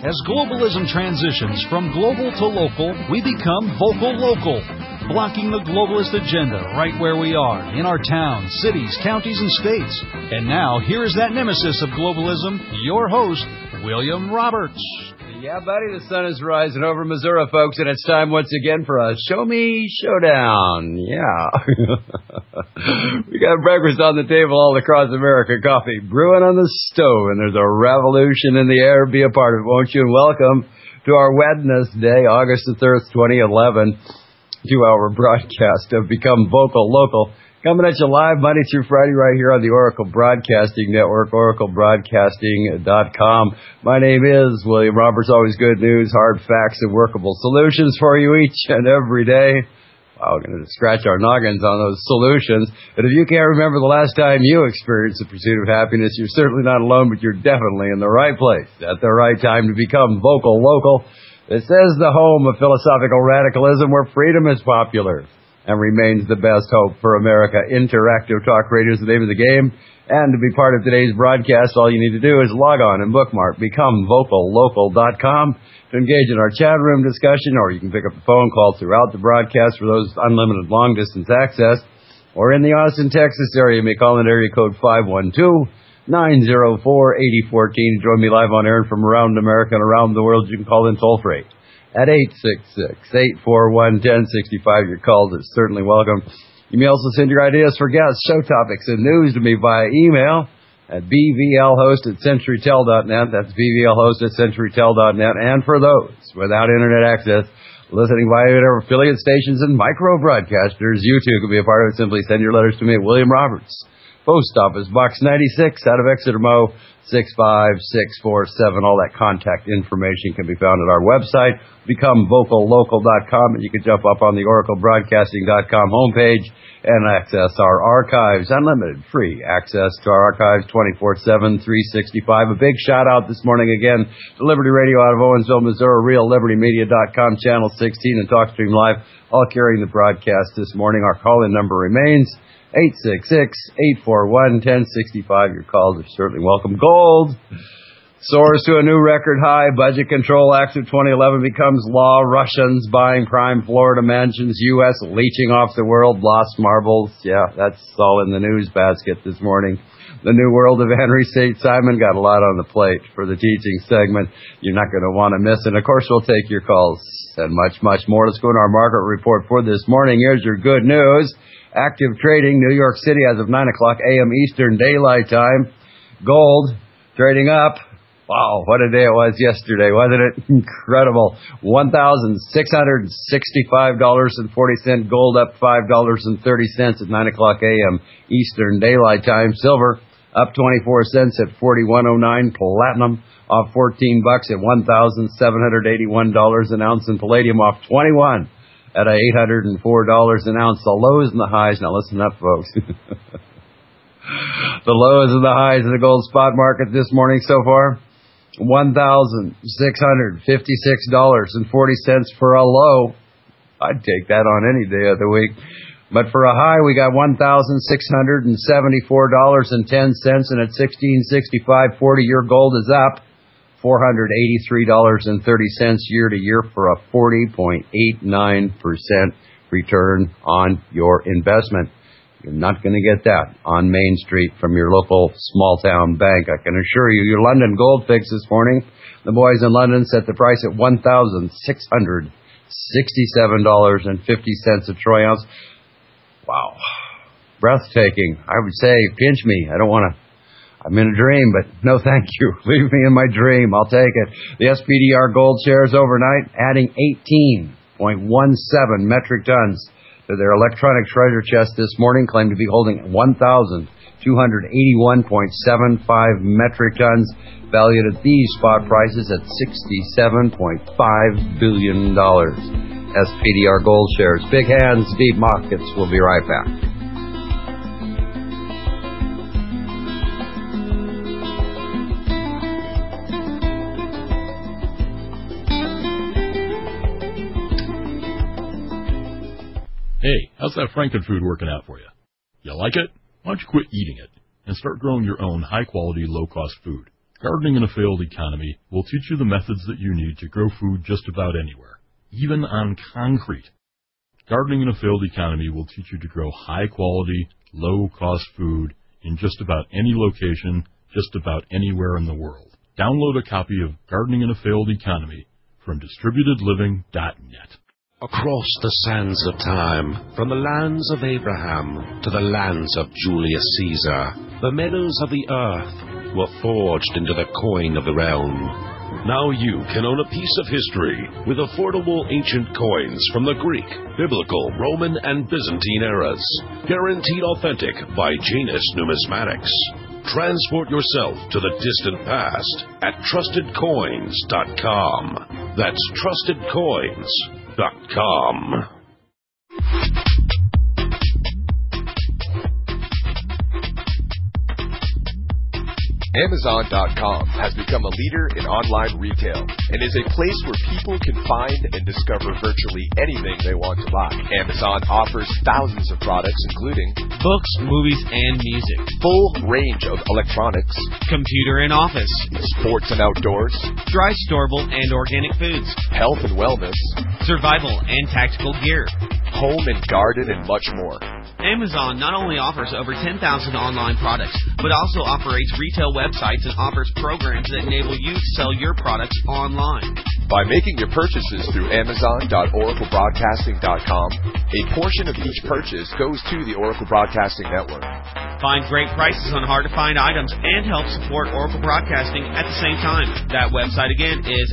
As globalism transitions from global to local, we become vocal local, blocking the globalist agenda right where we are, in our towns, cities, counties, and states. And now, here is that nemesis of globalism, your host, William Roberts. Yeah, buddy, the sun is rising over Missouri, folks, and it's time once again for a Show Me Showdown. Yeah. We got breakfast on the table all across America, coffee brewing on the stove, and there's a revolution in the air. Be a part of it, won't you? And welcome to our Wednesday, August the 3rd, 2011, 2-hour broadcast of Become Vocal Local. Coming at you live Monday through Friday right here on the Oracle Broadcasting Network, oraclebroadcasting.com. My name is William Roberts. Always good news, hard facts, and workable solutions for you each and every day. Wow, we're going to scratch our noggins on those solutions. But if you can't remember the last time you experienced the pursuit of happiness, you're certainly not alone, but you're definitely in the right place at the right time to become vocal local. This is the home of philosophical radicalism where freedom is popular and remains the best hope for America. Interactive Talk Radio is the name of the game. And to be part of today's broadcast, all you need to do is log on and bookmark BecomeVocalLocal.com to engage in our chat room discussion, or you can pick up the phone call throughout the broadcast for those unlimited long-distance access. Or in the Austin, Texas area, you may call in area code 512-904-8014. Join me live on air from around America and around the world. You can call in toll-free at 866-841-1065. Your calls are certainly welcome. You may also send your ideas for guests, show topics, and news to me via email at bvlhost@centurytel.net. That's bvlhost@centurytel.net. And for those without internet access, listening via our affiliate stations and micro broadcasters, you too can be a part of it. Simply send your letters to me at William Roberts, Post Office Box 96, out of Exeter, Mo. 65647. All that contact information can be found at our website, BecomeVocalLocal.com, and you can jump up on the OracleBroadcasting.com homepage and access our archives. Unlimited free access to our archives 24/7, 365. A big shout out this morning again to Liberty Radio out of Owensville, Missouri, RealLibertyMedia.com, Channel 16, and TalkStream Live, all carrying the broadcast this morning. Our call-in number remains 866-841-1065. Your calls are certainly welcome. Gold soars to a new record high. Budget Control Act of 2011 becomes law. Russians buying prime Florida mansions. U.S. leeching off the world. Lost marbles. Yeah, that's all in the news basket this morning. The new world of Henry St. Simon got a lot on the plate for the teaching segment. You're not going to want to miss it. Of course, we'll take your calls and much, much more. Let's go to our market report for this morning. Here's your good news. Active trading, New York City as of 9 o'clock a.m. Eastern Daylight Time. Gold trading up. Wow, what a day it was yesterday, wasn't it? Incredible. $1,665.40. Gold up $5.30 at 9 o'clock a.m. Eastern Daylight Time. Silver up 24 cents at $41.09. Platinum off $14 at $1,781 an ounce. And palladium off 21 at $804 an ounce. The lows and the highs. Now listen up, folks. The lows and the highs of the gold spot market this morning so far. $1,656.40 for a low. I'd take that on any day of the week. But for a high, we got $1,674.10, and at 1665.40, your gold is up $483.30 year to year for a 40.89% return on your investment. You're not going to get that on Main Street from your local small-town bank, I can assure you. Your London gold fix this morning, the boys in London set the price at $1,667.50 a troy ounce. Wow. Breathtaking. I would say, pinch me. I don't want to. I'm in a dream, but no thank you. Leave me in my dream. I'll take it. The SPDR gold shares overnight adding 18.17 metric tons to their electronic treasure chest this morning, claim to be holding 1,281.75 metric tons, valued at these spot prices at $67.5 billion. SPDR gold shares. Big hands, deep pockets. We'll be right back. Hey, how's that Frankenfood working out for you? You like it? Why don't you quit eating it and start growing your own high-quality, low-cost food? Gardening in a Failed Economy will teach you the methods that you need to grow food just about anywhere, even on concrete. Gardening in a Failed Economy will teach you to grow high-quality, low-cost food in just about any location, just about anywhere in the world. Download a copy of Gardening in a Failed Economy from DistributedLiving.net. Across the sands of time, from the lands of Abraham to the lands of Julius Caesar, the meadows of the earth were forged into the coin of the realm. Now you can own a piece of history with affordable ancient coins from the Greek, Biblical, Roman, and Byzantine eras. Guaranteed authentic by Janus Numismatics. Transport yourself to the distant past at TrustedCoins.com. That's TrustedCoins.com. Amazon.com has become a leader in online retail and is a place where people can find and discover virtually anything they want to buy. Amazon offers thousands of products including books, movies, and music, full range of electronics, computer and office, sports and outdoors, dry, storable, and organic foods, health and wellness, survival and tactical gear, home and garden, and much more. Amazon not only offers over 10,000 online products, but also operates retail websites and offers programs that enable you to sell your products online. By making your purchases through Amazon.OracleBroadcasting.com, a portion of each purchase goes to the Oracle Broadcasting Network. Find great prices on hard-to-find items and help support Oracle Broadcasting at the same time. That website again is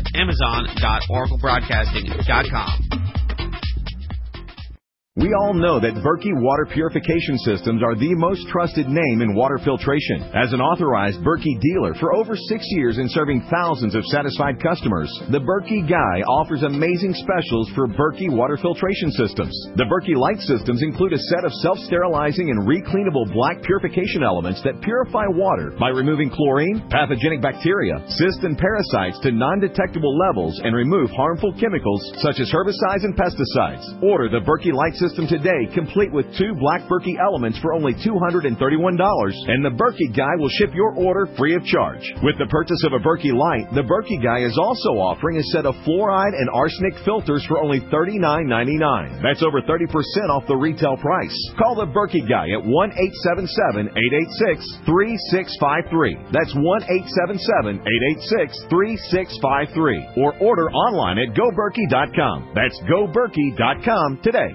Amazon.OracleBroadcasting.com. We all know that Berkey Water Purification Systems are the most trusted name in water filtration. As an authorized Berkey dealer for over 6 years and serving thousands of satisfied customers, the Berkey Guy offers amazing specials for Berkey Water Filtration Systems. The Berkey Light Systems include a set of self-sterilizing and recleanable black purification elements that purify water by removing chlorine, pathogenic bacteria, cysts, and parasites to non-detectable levels and remove harmful chemicals such as herbicides and pesticides. Order the Berkey Light System today, complete with 2 black Berkey elements for only $231, and the Berkey Guy will ship your order free of charge. With the purchase of a Berkey Light, the Berkey Guy is also offering a set of fluoride and arsenic filters for only $39.99. That's over 30% off the retail price. Call the Berkey Guy at 1-877-886-3653. That's 1-877-886-3653. Or order online at GoBerkey.com. That's GoBerkey.com today.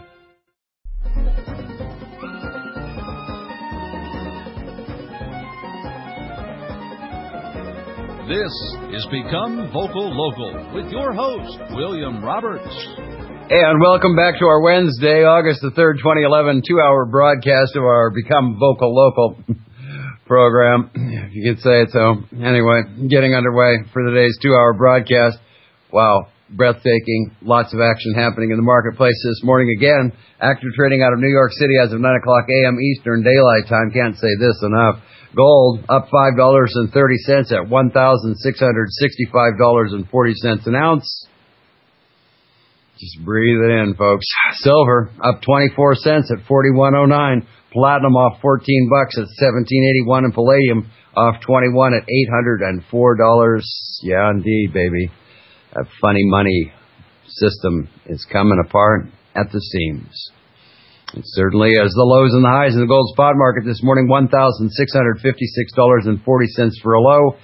This is Become Vocal Local with your host, William Roberts. And welcome back to our Wednesday, August the 3rd, 2011, 2-hour broadcast of our Become Vocal Local program, if you could say it so. Anyway, getting underway for today's 2-hour broadcast. Wow, breathtaking. Lots of action happening in the marketplace this morning. Again, active trading out of New York City as of 9 o'clock a.m. Eastern Daylight Time. Can't say this enough. Gold up $5.30 at $1,665.40 an ounce. Just breathe it in, folks. Silver up 24 cents at $41.09. Platinum off $14 at $17.81, and palladium off 21 at $804. Yeah, indeed, baby. That funny money system is coming apart at the seams. And certainly, as the lows and the highs in the gold spot market this morning, $1,656.40 for a low,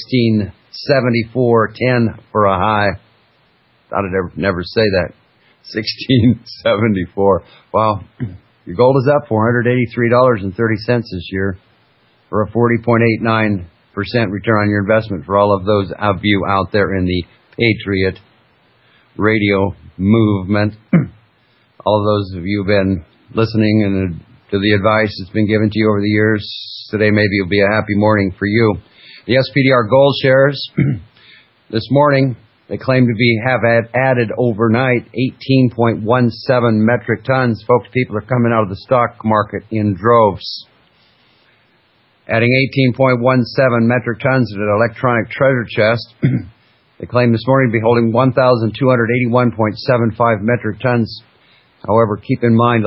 $1,674.10 for a high. Thought I'd never say that. $1,674. Wow. Your gold is up $483.30 this year for a 40.89% return on your investment for all of those of you out there in the Patriot Radio movement. All of those of you who have been listening and to the advice that's been given to you over the years, today maybe will be a happy morning for you. The SPDR gold shares this morning, they claim to have added overnight 18.17 metric tons. Folks, people are coming out of the stock market in droves. Adding 18.17 metric tons in an electronic treasure chest. They claim this morning to be holding 1,281.75 metric tons. However, keep in mind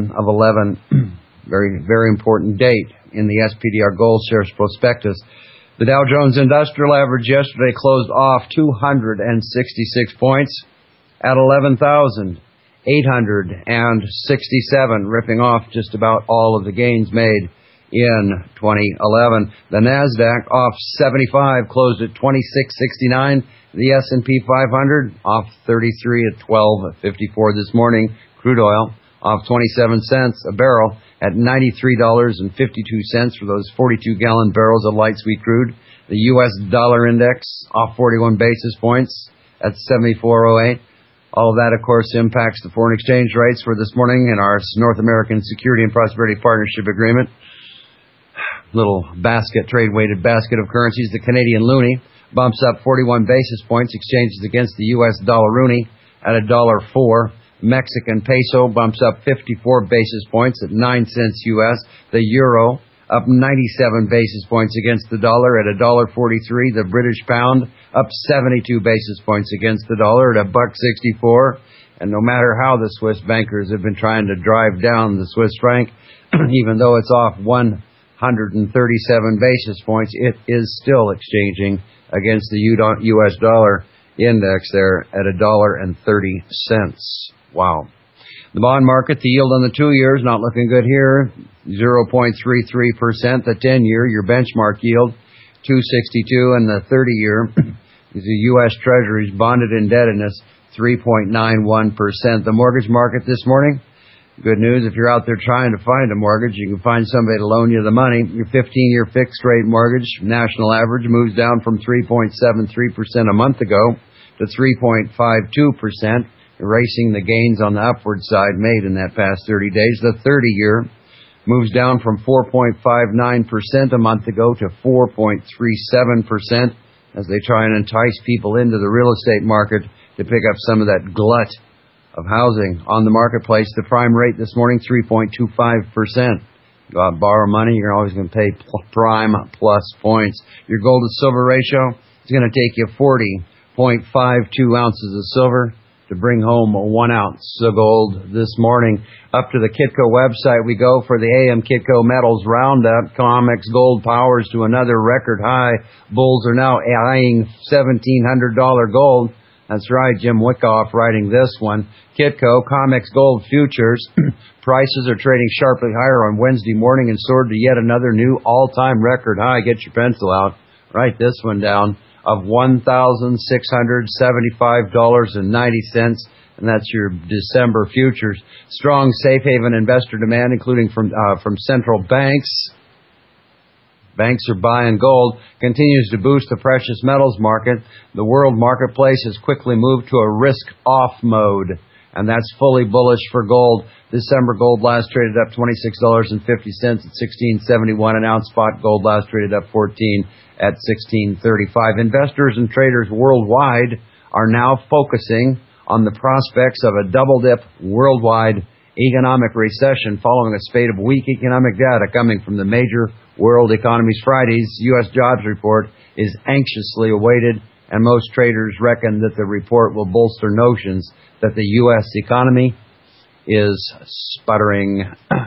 11/11/11, very, very important date in the SPDR Gold Shares prospectus. The Dow Jones Industrial Average yesterday closed off 266 points at 11,867, ripping off just about all of the gains made in 2011. The Nasdaq off 75, closed at 2669. The S&P 500 off 33 at 1254 this morning. Crude oil off 27 cents a barrel at $93.52 for those 42-gallon barrels of light sweet crude. The U.S. dollar index off 41 basis points at 74.08. All of that, of course, impacts the foreign exchange rates for this morning in our North American Security and Prosperity Partnership Agreement. Little basket, trade-weighted basket of currencies. The Canadian loonie bumps up 41 basis points, exchanges against the U.S. dollar loonie at $1.04. Mexican peso bumps up 54 basis points at 9 cents U.S. The euro up 97 basis points against the dollar at $1.43. The British pound up 72 basis points against the dollar at $1.64. And no matter how the Swiss bankers have been trying to drive down the Swiss franc, even though it's off 137 basis points, it is still exchanging against the U.S. dollar index there at $1.30. Wow. The bond market, the yield on the 2 years, not looking good here, 0.33%. The 10-year, your benchmark yield, 2.62, and the 30-year, the U.S. Treasury's bonded indebtedness, 3.91%. The mortgage market this morning, good news, if you're out there trying to find a mortgage, you can find somebody to loan you the money. Your 15-year fixed-rate mortgage, national average, moves down from 3.73% a month ago to 3.52%. Erasing the gains on the upward side made in that past 30 days. The 30-year moves down from 4.59% a month ago to 4.37% as they try and entice people into the real estate market to pick up some of that glut of housing on the marketplace. The prime rate this morning, 3.25%. Go out and borrow money, you're always going to pay prime plus points. Your gold to silver ratio is going to take you 40.52 ounces of silver to bring home 1 ounce of gold this morning. Up to the Kitco website we go for the AM Kitco Metals Roundup. COMEX gold powers to another record high. Bulls are now eyeing $1,700 gold. That's right, Jim Wyckoff writing this one. Kitco, COMEX gold futures. Prices are trading sharply higher on Wednesday morning and soared to yet another new all-time record high. Get your pencil out. Write this one down. Of $1,675.90, and that's your December futures. Strong safe haven investor demand, including from central banks. Banks are buying gold, continues to boost the precious metals market. The world marketplace has quickly moved to a risk-off mode, and that's fully bullish for gold. December gold last traded up $26.50 at $16.71 an ounce. Spot gold last traded up $14 at $16.35. Investors and traders worldwide are now focusing on the prospects of a double-dip worldwide economic recession following a spate of weak economic data coming from the major world economies. Friday's U.S. jobs report is anxiously awaited, and most traders reckon that the report will bolster notions that the U.S. economy is sputtering.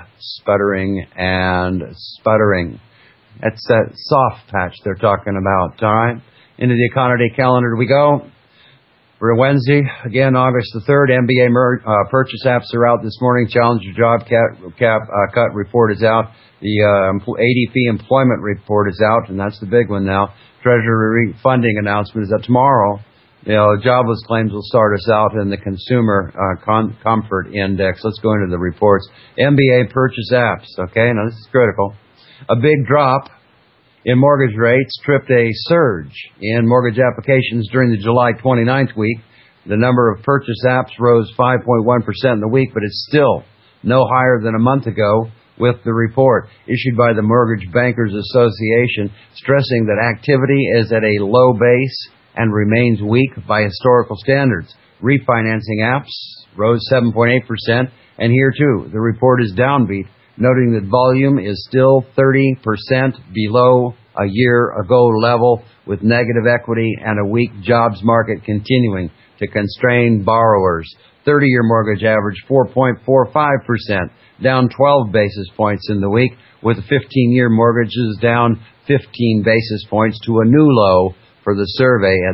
That's that soft patch they're talking about, all right? Into the economy calendar we go. For Wednesday, again, August the 3rd, MBA purchase apps are out this morning. Challenger job cut report is out. The ADP employment report is out, and that's the big one now. Treasury funding announcement is up tomorrow. You know, jobless claims will start us out in the consumer comfort index. Let's go into the reports. MBA purchase apps, okay? Now, this is critical. A big drop in mortgage rates tripped a surge in mortgage applications during the July 29th week. The number of purchase apps rose 5.1% in the week, but it's still no higher than a month ago, with the report issued by the Mortgage Bankers Association stressing that activity is at a low base and remains weak by historical standards. Refinancing apps rose 7.8%, and here too, the report is downbeat, noting that volume is still 30% below a year ago level, with negative equity and a weak jobs market continuing to constrain borrowers. 30-year mortgage averaged 4.45%, down 12 basis points in the week, with 15-year mortgages down 15 basis points to a new low for the survey at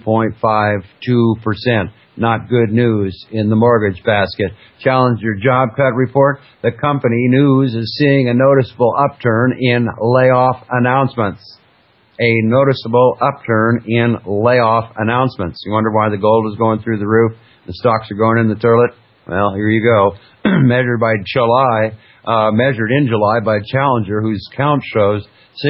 3.52%. Not good news in the mortgage basket. Challenger Job Cut Report. The company news is seeing a noticeable upturn in layoff announcements. A noticeable upturn in layoff announcements. You wonder why the gold is going through the roof? The stocks are going in the toilet? Well, here you go. Measured in July by Challenger, whose count shows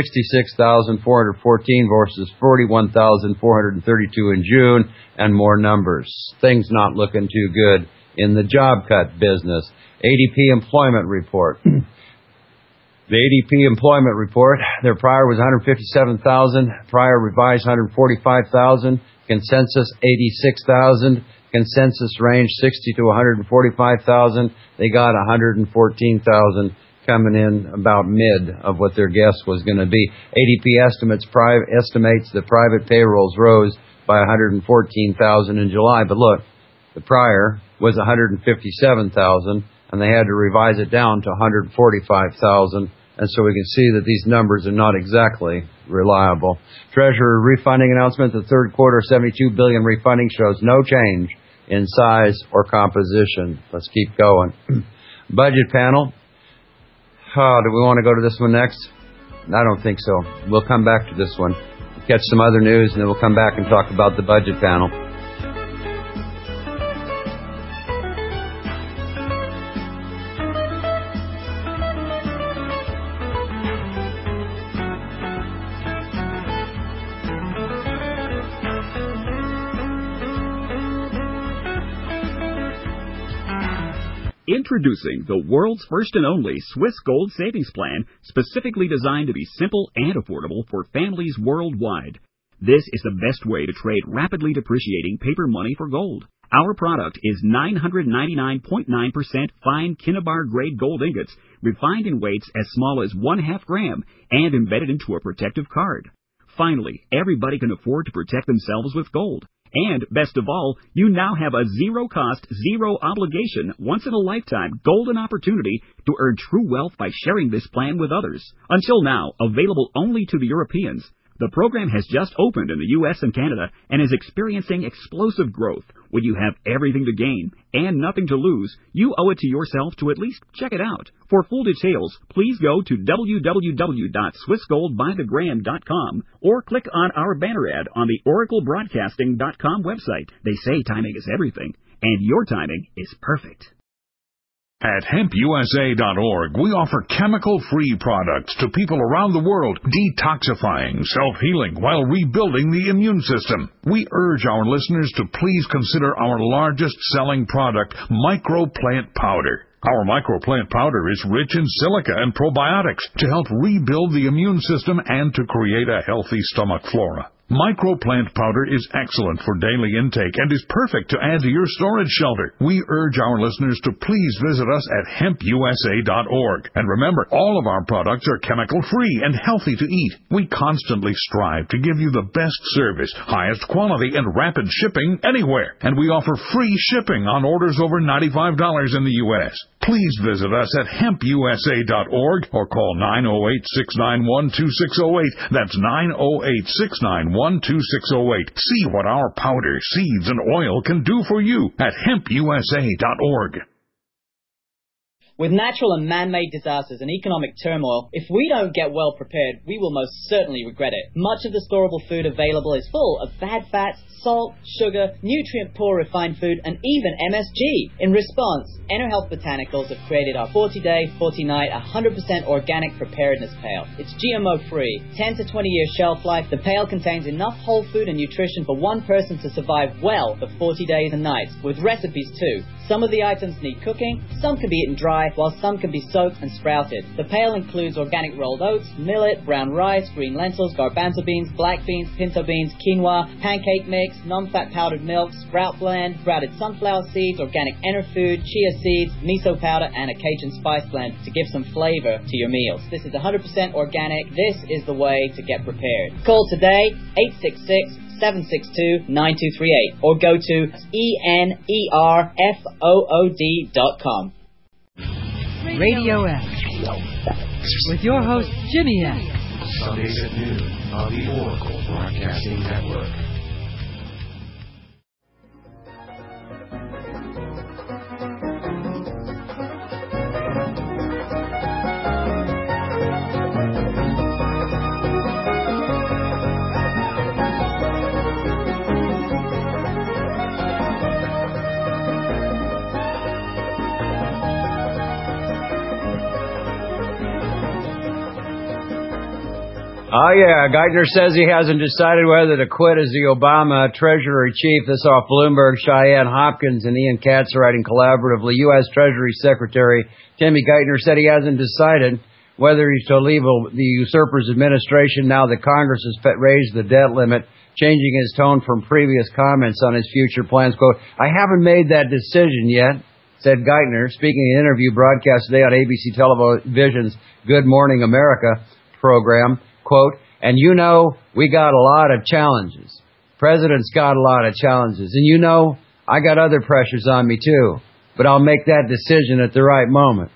66,414 versus 41,432 in June, and more numbers. Things not looking too good in the job cut business. ADP employment report. The ADP employment report, their prior was 157,000, prior revised 145,000, consensus 86,000, consensus range 60 to 145,000. They got 114,000, coming in about mid of what their guess was going to be. ADP estimates that private payrolls rose by 114,000 in July, but look, the prior was 157,000, and they had to revise it down to 145,000, and so we can see that these numbers are not exactly reliable. Treasurer refunding announcement, the third quarter $72 billion refunding shows no change in size or composition. Let's keep going. Budget panel. Do we want to go to this one next? I don't think so. We'll come back to this one. Catch some other news, and then we'll come back and talk about the budget panel. Introducing the world's first and only Swiss Gold Savings Plan, specifically designed to be simple and affordable for families worldwide. This is the best way to trade rapidly depreciating paper money for gold. Our product is 999.9% fine Kinnabar grade gold ingots, refined in weights as small as 1/2 gram and embedded into a protective card. Finally, everybody can afford to protect themselves with gold. And, best of all, you now have a zero-cost, zero-obligation, once-in-a-lifetime golden opportunity to earn true wealth by sharing this plan with others. Until now, available only to the Europeans, the program has just opened in the U.S. and Canada and is experiencing explosive growth. When you have everything to gain and nothing to lose, you owe it to yourself to at least check it out. For full details, please go to www.swissgoldbythegram.com or click on our banner ad on the oraclebroadcasting.com website. They say timing is everything, and your timing is perfect. At hempusa.org, we offer chemical-free products to people around the world, detoxifying, self-healing, while rebuilding the immune system. We urge our listeners to please consider our largest-selling product, Microplant Powder. Our Microplant Powder is rich in silica and probiotics to help rebuild the immune system and to create a healthy stomach flora. Microplant Powder is excellent for daily intake and is perfect to add to your storage shelter. We urge our listeners to please visit us at hempusa.org. And remember, all of our products are chemical-free and healthy to eat. We constantly strive to give you the best service, highest quality, and rapid shipping anywhere. And we offer free shipping on orders over $95 in the U.S. Please visit us at hempusa.org or call 908-691-2608. That's 908-691-2608. See what our powder, seeds, and oil can do for you at hempusa.org. With natural and man-made disasters and economic turmoil, if we don't get well prepared, we will most certainly regret it. Much of the storable food available is full of bad fats, salt, sugar, nutrient-poor refined food, and even MSG. In response, EnerHealth Botanicals have created our 40-day, 40-night, 100% organic preparedness pail. It's GMO-free, 10 to 20-year shelf life. The pail contains enough whole food and nutrition for one person to survive well for 40 days and nights, with recipes too. Some of the items need cooking, some can be eaten dry, while some can be soaked and sprouted. The pail includes organic rolled oats, millet, brown rice, green lentils, garbanzo beans, black beans, pinto beans, quinoa, pancake mix, non-fat powdered milk, sprout blend, sprouted sunflower seeds, organic Enerfood, chia seeds, miso powder, and a Cajun spice blend to give some flavor to your meals. This is 100% organic. This is the way to get prepared. Call today, 866 762-9238 or go to enerfood.com. Radio X with your host Jimmy X. Sundays at noon on the Oracle Broadcasting Network. Oh, yeah. Geithner says he hasn't decided whether to quit as the Obama Treasury Chief. This off Bloomberg. Cheyenne Hopkins and Ian Katz writing collaboratively. U.S. Treasury Secretary Timmy Geithner said he hasn't decided whether he's to leave the usurper's administration now that Congress has raised the debt limit, changing his tone from previous comments on his future plans. Quote, I haven't made that decision yet, said Geithner, speaking in an interview broadcast today on ABC Television's Good Morning America program. Quote, and you know, we got a lot of challenges. President's got a lot of challenges. And you know, I got other pressures on me too. But I'll make that decision at the right moment.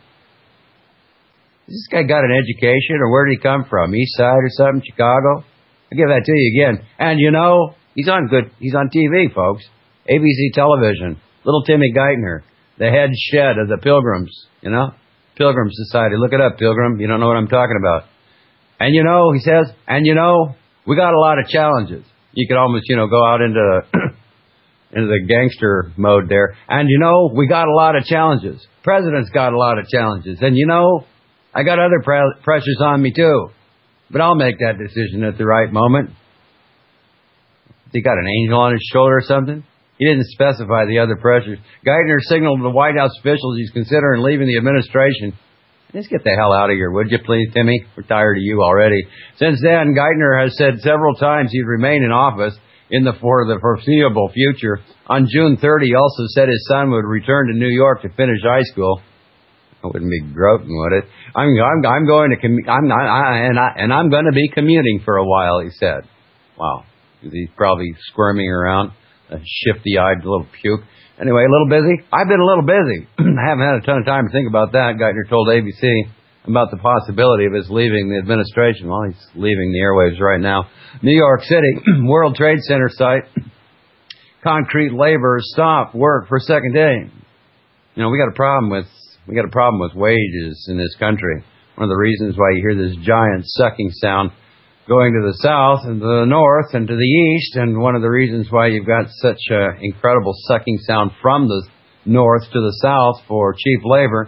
This guy got an education, or where did he come from? East Side or something? Chicago? I'll give that to you again. And you know, he's on TV, folks. ABC Television. Little Timmy Geithner, the head shed of the Pilgrims, you know? Pilgrim Society. Look it up, Pilgrim. You don't know what I'm talking about. And you know, he says, and you know, we got a lot of challenges. You could almost, go out into the gangster mode there. And you know, we got a lot of challenges. President's got a lot of challenges. And you know, I got other pressures on me too. But I'll make that decision at the right moment. He got an angel on his shoulder or something? He didn't specify the other pressures. Geithner signaled to the White House officials he's considering leaving the administration. Just get the hell out of here, would you please, Timmy? We're tired of you already. Since then, Geithner has said several times he'd remain in office for the foreseeable future. On June 30, he also said his son would return to New York to finish high school. I wouldn't be groaning, would it? I'm going to be commuting for a while, he said. Wow. He's probably squirming around, a shifty-eyed little puke. Anyway, a little busy? I've been a little busy. I haven't had a ton of time to think about that. Geithner told ABC about the possibility of his leaving the administration. Well, he's leaving the airwaves right now. New York City, World Trade Center site. Concrete laborers stop work for a second day. We got a problem with wages in this country. One of the reasons why you hear this giant sucking sound going to the south and to the north and to the east, and one of the reasons why you've got such an incredible sucking sound from the north to the south for cheap labor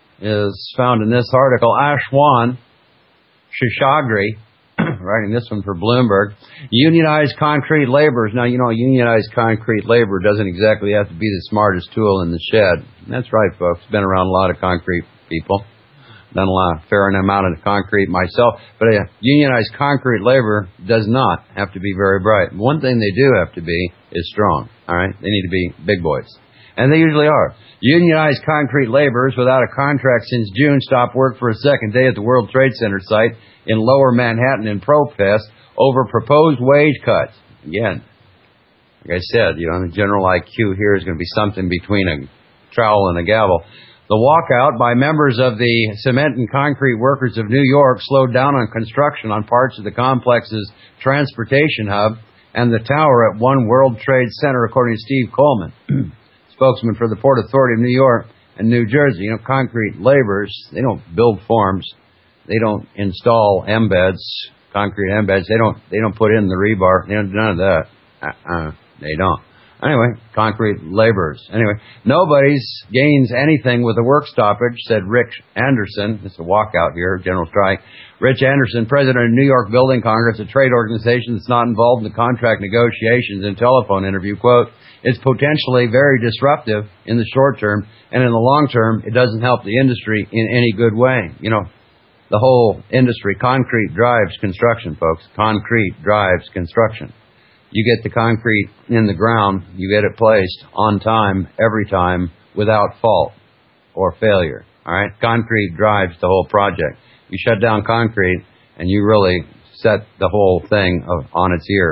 is found in this article. Ashwan Shishagri, writing this one for Bloomberg, unionized concrete laborers. Now, unionized concrete labor doesn't exactly have to be the smartest tool in the shed. That's right, folks. Been around a lot of concrete people. Done a fair amount of concrete myself, but a unionized concrete labor does not have to be very bright. One thing they do have to be is strong, all right? They need to be big boys, and they usually are. Unionized concrete laborers without a contract since June stopped work for a second day at the World Trade Center site in Lower Manhattan in protest over proposed wage cuts. Again, like I said, the general IQ here is going to be something between a trowel and a gavel. The walkout by members of the Cement and Concrete Workers of New York slowed down on construction on parts of the complex's transportation hub and the tower at One World Trade Center, according to Steve Coleman, spokesman for the Port Authority of New York and New Jersey. Concrete laborers, they don't build forms. They don't install embeds, concrete embeds. They don't put in the rebar. They don't do none of that. They don't. Anyway, concrete laborers. Anyway, nobody's gains anything with the work stoppage, said Rich Anderson. It's a walkout here, general strike. Rich Anderson, president of New York Building Congress, a trade organization that's not involved in the contract negotiations, in a telephone interview, quote, it's potentially very disruptive in the short term, and in the long term, it doesn't help the industry in any good way. The whole industry, concrete drives construction, folks. Concrete drives construction. You get the concrete in the ground, you get it placed on time, every time, without fault or failure. All right? Concrete drives the whole project. You shut down concrete, and you really set the whole thing on its ear.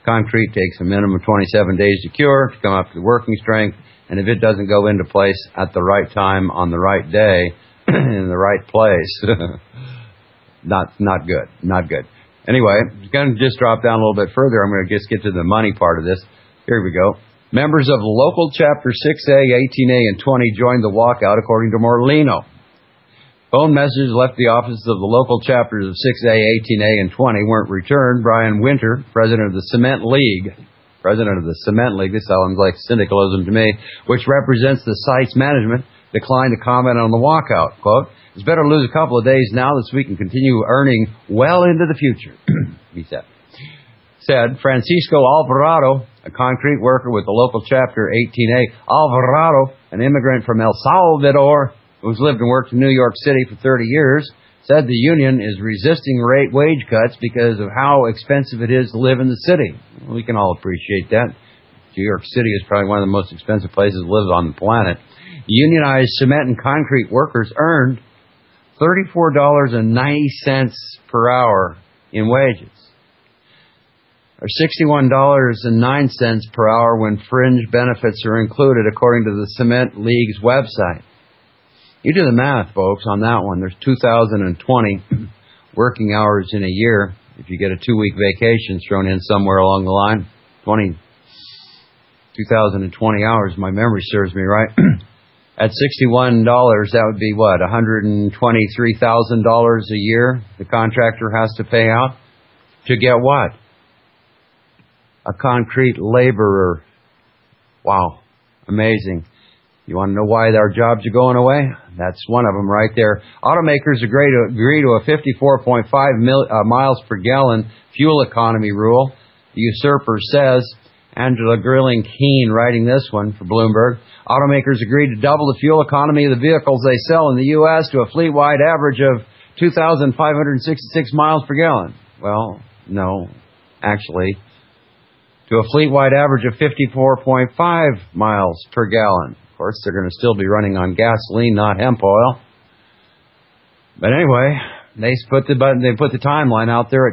concrete takes a minimum of 27 days to cure, to come up to working strength, and if it doesn't go into place at the right time, on the right day, in the right place, not good. Anyway, I'm going to just drop down a little bit further. I'm going to just get to the money part of this. Here we go. Members of local chapter 6A, 18A, and 20 joined the walkout, according to Morlino. Phone messages left the offices of the local chapters of 6A, 18A, and 20 weren't returned. Brian Winter, president of the Cement League, this sounds like syndicalism to me, which represents the site's management, declined to comment on the walkout. Quote, "It's better to lose a couple of days now so we can continue earning well into the future," he said. Francisco Alvarado, a concrete worker with the local chapter 18A. Alvarado, an immigrant from El Salvador who's lived and worked in New York City for 30 years, said the union is resisting wage cuts because of how expensive it is to live in the city. We can all appreciate that. New York City is probably one of the most expensive places to live on the planet. Unionized cement and concrete workers earned $34.90 per hour in wages, or $61.09 per hour when fringe benefits are included, according to the Cement League's website. You do the math, folks, on that one. There's 2,020 working hours in a year. If you get a 2-week vacation thrown in somewhere along the line, 2,020 hours, my memory serves me right. At $61, that would be what, $123,000 a year the contractor has to pay out to get what? A concrete laborer. Wow, amazing. You want to know why our jobs are going away? That's one of them right there. Automakers agree to a 54.5 miles per gallon fuel economy rule. The usurper says. Angela Grilling Keene writing this one for Bloomberg. Automakers agreed to double the fuel economy of the vehicles they sell in the U.S. to a fleet-wide average of 2,566 miles per gallon. Well, no, actually, to a fleet-wide average of 54.5 miles per gallon. Of course, they're going to still be running on gasoline, not hemp oil. But anyway, they put the timeline out there at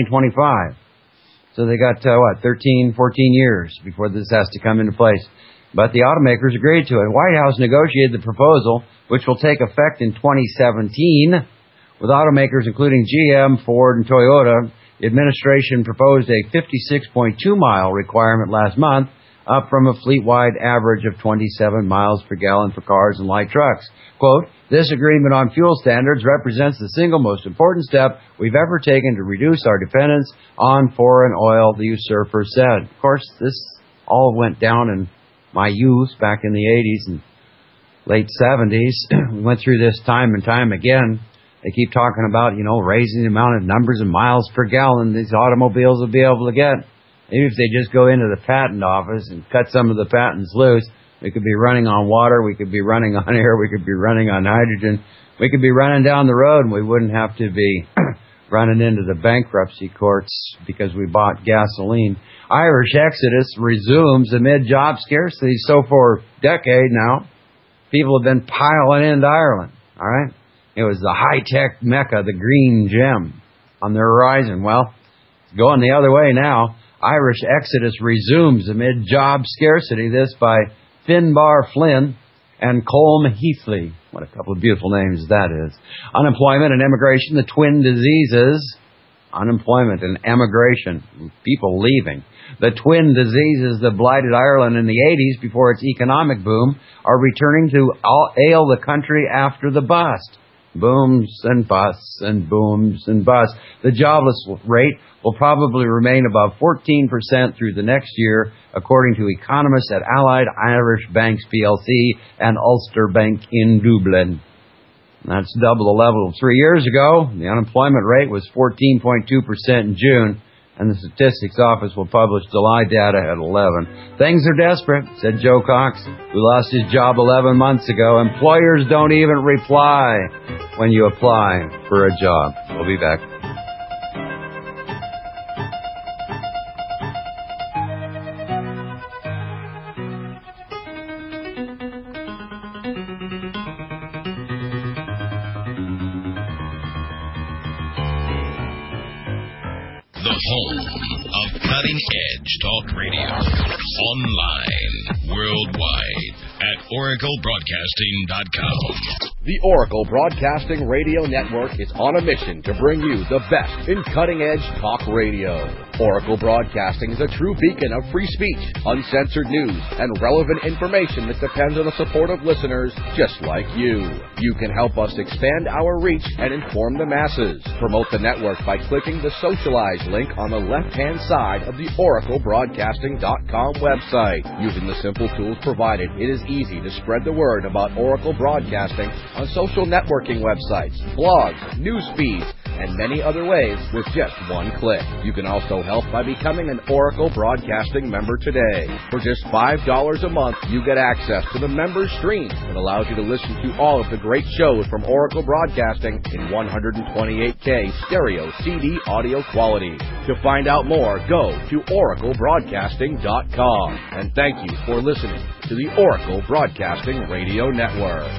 2025. So they got, 13, 14 years before this has to come into place. But the automakers agreed to it. White House negotiated the proposal, which will take effect in 2017, with automakers including GM, Ford, and Toyota. The administration proposed a 56.2-mile requirement last month, up from a fleet-wide average of 27 miles per gallon for cars and light trucks. Quote, "This agreement on fuel standards represents the single most important step we've ever taken to reduce our dependence on foreign oil," the usurper said. Of course, this all went down in my youth back in the 80s and late 70s. We went through this time and time again. They keep talking about, raising the amount of numbers of miles per gallon these automobiles will be able to get. Maybe if they just go into the patent office and cut some of the patents loose, we could be running on water, we could be running on air, we could be running on hydrogen, we could be running down the road, and we wouldn't have to be running into the bankruptcy courts because we bought gasoline. Irish exodus resumes amid job scarcity. So for a decade now, people have been piling into Ireland, all right? It was the high-tech mecca, the green gem on the horizon. Well, it's going the other way now. Irish exodus resumes amid job scarcity. This by Finbar Flynn and Colm Heathley. What a couple of beautiful names that is. Unemployment and immigration, the twin diseases. Unemployment and emigration, people leaving. The twin diseases that blighted Ireland in the 80s before its economic boom are returning to ail the country after the bust. Booms and busts and booms and busts. The jobless rate will probably remain above 14% through the next year, according to economists at Allied Irish Banks plc and Ulster Bank in Dublin. That's double the level of 3 years ago. The unemployment rate was 14.2% in June, and the Statistics Office will publish July data at 11. Things are desperate, said Joe Cox, who lost his job 11 months ago. Employers don't even reply when you apply for a job. We'll be back. of cutting-edge talk radio. Online, worldwide, at oraclebroadcasting.com. The Oracle Broadcasting Radio Network is on a mission to bring you the best in cutting-edge talk radio. Oracle Broadcasting is a true beacon of free speech, uncensored news, and relevant information that depends on the support of listeners just like you. You can help us expand our reach and inform the masses. Promote the network by clicking the Socialize link on the left-hand side of the oraclebroadcasting.com website. Using the simple tools provided, it is easy to spread the word about Oracle Broadcasting on social networking websites, blogs, news feeds, and many other ways with just one click. You can also help by becoming an Oracle Broadcasting member today. For just $5 a month, you get access to the member stream that allows you to listen to all of the great shows from Oracle Broadcasting in 128K stereo CD audio quality. To find out more, go to oraclebroadcasting.com. And thank you for listening to the Oracle Broadcasting Radio Network.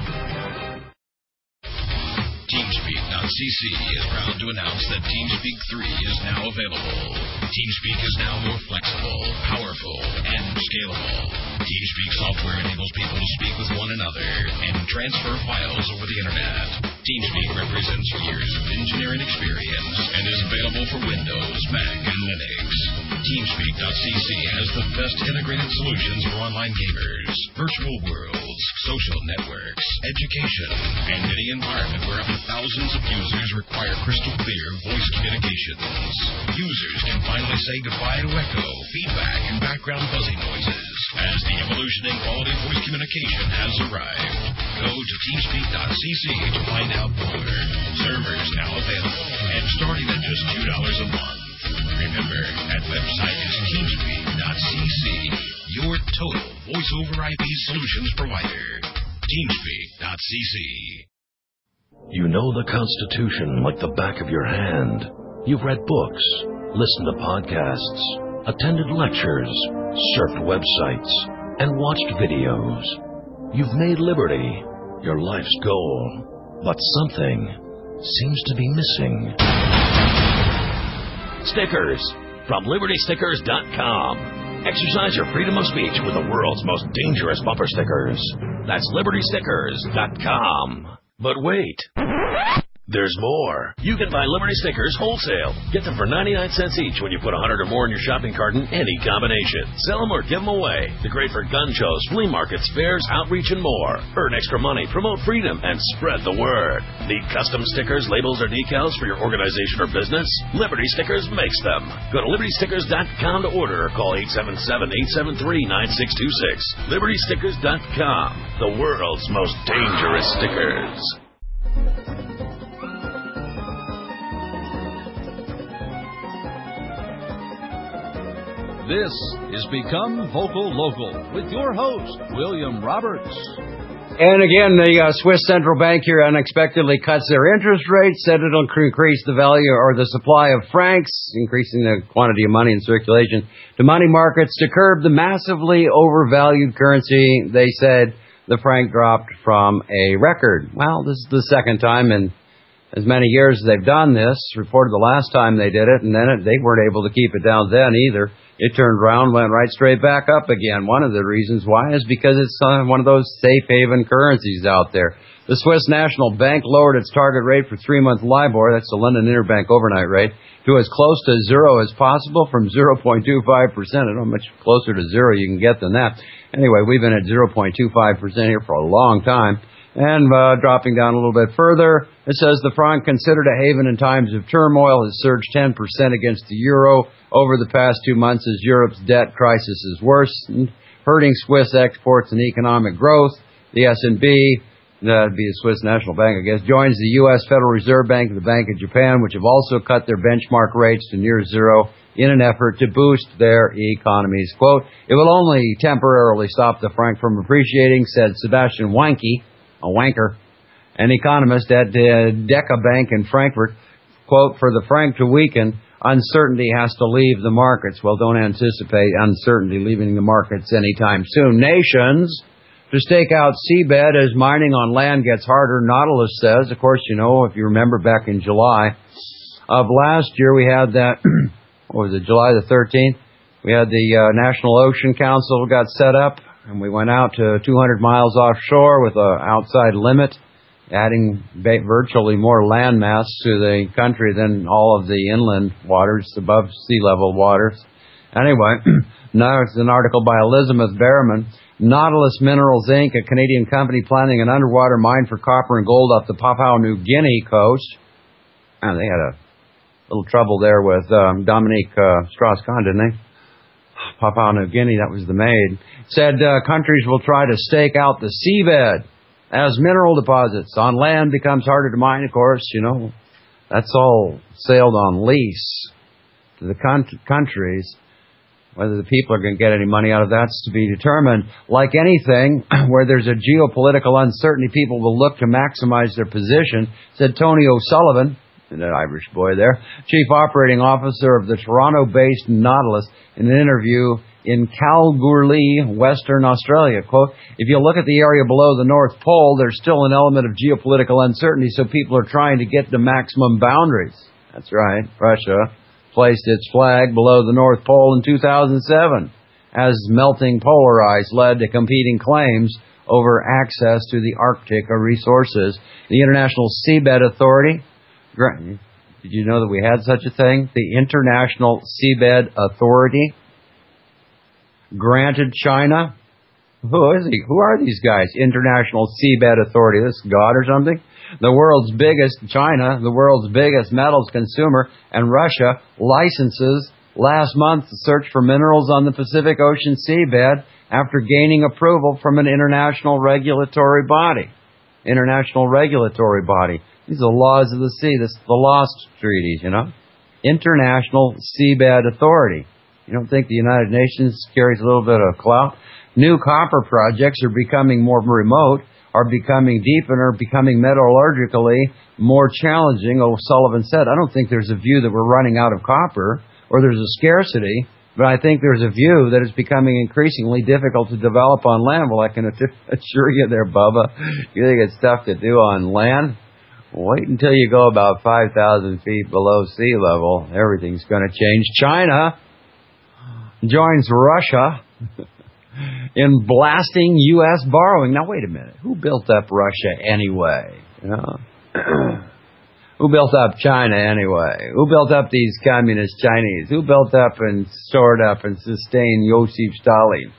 TeamSpeak.cc is proud to announce that TeamSpeak 3 is now available. TeamSpeak is now more flexible, powerful, and scalable. TeamSpeak software enables people to speak with one another and transfer files over the internet. TeamSpeak represents years of engineering experience and is available for Windows, Mac, and Linux. TeamSpeak.cc has the best integrated solutions for online gamers, virtual worlds, social networks, education, and any environment where up to thousands of users require crystal clear voice communications. Users can finally say goodbye to echo, feedback, and background buzzing noises as the evolution in quality voice communication has arrived. Go to TeamSpeak.cc to find out more. Servers now available and starting at just $2 a month. Remember, that website is TeamSpeak.cc, your total voice-over IP solutions provider. TeamSpeak.cc. You know the Constitution like the back of your hand. You've read books, listened to podcasts, attended lectures, surfed websites, and watched videos. You've made liberty your life's goal, but something seems to be missing. Stickers from LibertyStickers.com. Exercise your freedom of speech with the world's most dangerous bumper stickers. That's LibertyStickers.com. But wait, there's more. You can buy Liberty Stickers wholesale. Get them for 99 cents each when you put 100 or more in your shopping cart in any combination. Sell them or give them away. They're great for gun shows, flea markets, fairs, outreach, and more. Earn extra money, promote freedom, and spread the word. Need custom stickers, labels, or decals for your organization or business? Liberty Stickers makes them. Go to LibertyStickers.com to order or call 877-873-9626. LibertyStickers.com. The world's most dangerous stickers. This is Become Vocal Local with your host, William Roberts. And again, the Swiss Central Bank here unexpectedly cuts their interest rate, said it'll increase the value or the supply of francs, increasing the quantity of money in circulation to money markets to curb the massively overvalued currency. They said the franc dropped from a record. Well, this is the second time in as many years as they've done this. Reported the last time they did it, and then they weren't able to keep it down then either. It turned around, went right straight back up again. One of the reasons why is because it's one of those safe haven currencies out there. The Swiss National Bank lowered its target rate for 3-month LIBOR, that's the London Interbank overnight rate, to as close to zero as possible from 0.25%. I don't know how much closer to zero you can get than that. Anyway, we've been at 0.25% here for a long time. And dropping down a little bit further, it says the franc, considered a haven in times of turmoil, has surged 10% against the euro over the past 2 months as Europe's debt crisis has worsened, hurting Swiss exports and economic growth. The S&B, that'd be the Swiss National Bank, I guess, joins the U.S. Federal Reserve Bank and the Bank of Japan, which have also cut their benchmark rates to near zero in an effort to boost their economies. Quote, it will only temporarily stop the franc from appreciating, said Sebastian Wanke, a wanker, an economist at Deca Bank in Frankfurt. Quote, for the franc to weaken, uncertainty has to leave the markets. Well, don't anticipate uncertainty leaving the markets anytime soon. Nations to stake out seabed as mining on land gets harder, Nautilus says. Of course, you know, if you remember back in July of last year, we had that what was it, July the 13th, we had the National Ocean Council got set up, and we went out to 200 miles offshore with an outside limit, adding virtually more land mass to the country than all of the inland waters, above sea level waters. Anyway, now it's an article by Elizabeth Behrman. Nautilus Minerals, Inc., a Canadian company planning an underwater mine for copper and gold off the Papua New Guinea coast. And they had a little trouble there with Dominique Strauss-Kahn, didn't they? Papua New Guinea, that was the maid. Said countries will try to stake out the seabed as mineral deposits. On land becomes harder to mine, of course, you know. That's all sailed on lease to the countries. Whether the people are going to get any money out of that's to be determined. Like anything, where there's a geopolitical uncertainty, people will look to maximize their position, said Tony O'Sullivan, an Irish boy there, Chief Operating Officer of the Toronto-based Nautilus, in an interview in Kalgoorlie, Western Australia. Quote, if you look at the area below the North Pole, there's still an element of geopolitical uncertainty, so people are trying to get the maximum boundaries. That's right. Russia placed its flag below the North Pole in 2007 as melting polar ice led to competing claims over access to the Arctic resources. The International Seabed Authority, did you know that we had such a thing? The International Seabed Authority granted China. Who is he? Who are these guys? International Seabed Authority. This God or something? The world's biggest, China, the world's biggest metals consumer, and Russia licenses last month to search for minerals on the Pacific Ocean seabed after gaining approval from an international regulatory body. International regulatory body. These are the laws of the sea. This is the Lost Treaties, you know. International Seabed Authority. You don't think the United Nations carries a little bit of clout? New copper projects are becoming more remote, are becoming deep, and are becoming metallurgically more challenging. O'Sullivan said, I don't think there's a view that we're running out of copper or there's a scarcity, but I think there's a view that it's becoming increasingly difficult to develop on land. Well, I can assure you there, Bubba, you think it's tough to do on land? Wait until you go about 5,000 feet below sea level. Everything's going to change. China joins Russia in blasting U.S. borrowing. Now, wait a minute. Who built up Russia anyway? You know? Who built up China anyway? Who built up these communist Chinese? Who built up and stored up and sustained Joseph Stalin?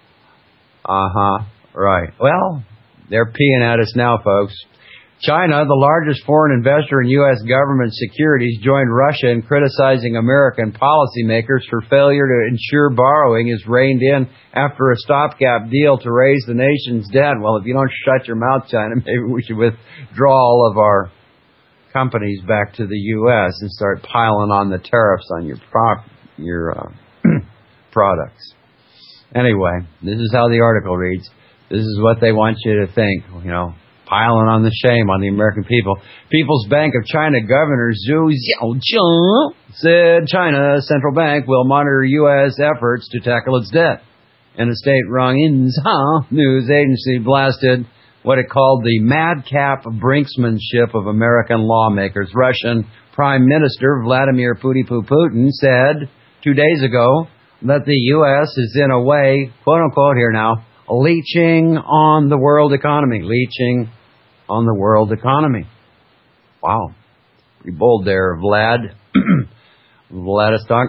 Right. Well, they're peeing at us now, folks. China, the largest foreign investor in U.S. government securities, joined Russia in criticizing American policymakers for failure to ensure borrowing is reined in after a stopgap deal to raise the nation's debt. Well, if you don't shut your mouth, China, maybe we should withdraw all of our companies back to the U.S. and start piling on the tariffs on your products. Anyway, this is how the article reads. This is what they want you to think, you know. Piling on the shame on the American people. People's Bank of China Governor Zhu Xiaocheng said China's central bank will monitor U.S. efforts to tackle its debt. And a state-run Insa news agency blasted what it called the madcap brinksmanship of American lawmakers. Russian Prime Minister Vladimir Putin said 2 days ago that the U.S. is in a way, quote-unquote here now, leeching on the world economy. Leeching on the world economy. Wow. Pretty bold there, Vladistok.